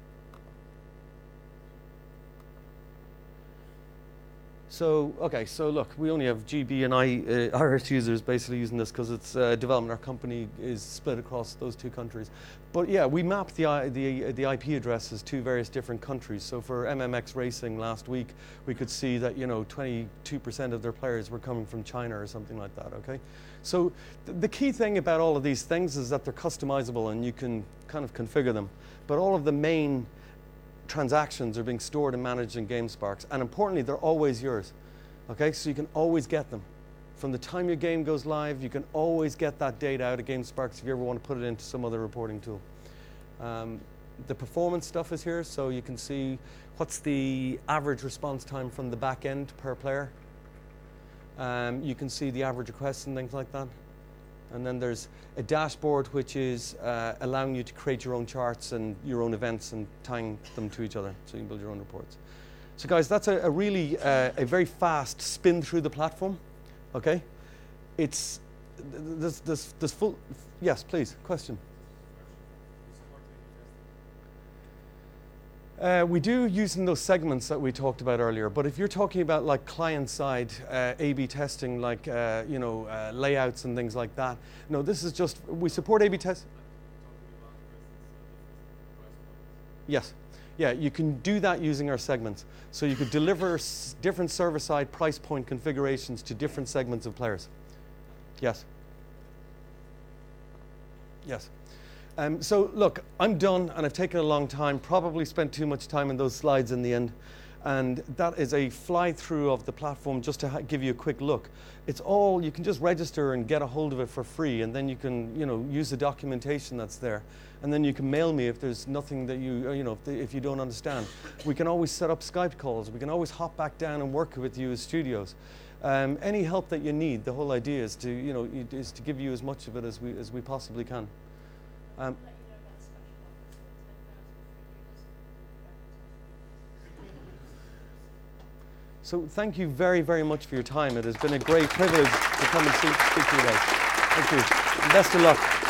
so, okay, so look, we only have G B and I, uh, Irish users basically using this because it's uh, development. Our company is split across those two countries. But yeah, we mapped the, I, the, the I P addresses to various different countries. So for M M X Racing last week, we could see that, you know, twenty-two percent of their players were coming from China or something like that, okay? So th the key thing about all of these things is that they're customizable and you can kind of configure them. But all of the main transactions are being stored and managed in GameSparks. And importantly, they're always yours. Okay, so you can always get them. From the time your game goes live, you can always get that data out of GameSparks if you ever want to put it into some other reporting tool. Um, the performance stuff is here, so you can see what's the average response time from the back end per player. Um, you can see the average requests and things like that. And then there's a dashboard which is uh, allowing you to create your own charts and your own events and tying them to each other, so you can build your own reports. So guys, that's a, a really, uh, a very fast spin through the platform, okay? It's, this, this, this full, yes, please, question. Uh, we do using those segments that we talked about earlier, but if you're talking about like client-side uh, A B testing, like uh, you know uh, layouts and things like that, no, this is just we support A B test. Yes, yeah, you can do that using our segments. So you could deliver s different server-side price point configurations to different segments of players. Yes. Yes. Um, so look, I'm done and I've taken a long time, probably spent too much time on those slides in the end. And that is a fly through of the platform just to ha give you a quick look. It's all, you can just register and get a hold of it for free, and then you can, you know, use the documentation that's there. And then you can mail me if there's nothing that you, you know, if, the, if you don't understand. We can always set up Skype calls. We can always hop back down and work with you as studios. Um, any help that you need, the whole idea is to, you know, is to give you as much of it as we, as we possibly can. Um, so thank you very, very much for your time. It has been a great privilege to come and see, speak to you guys. Thank you. And best of luck.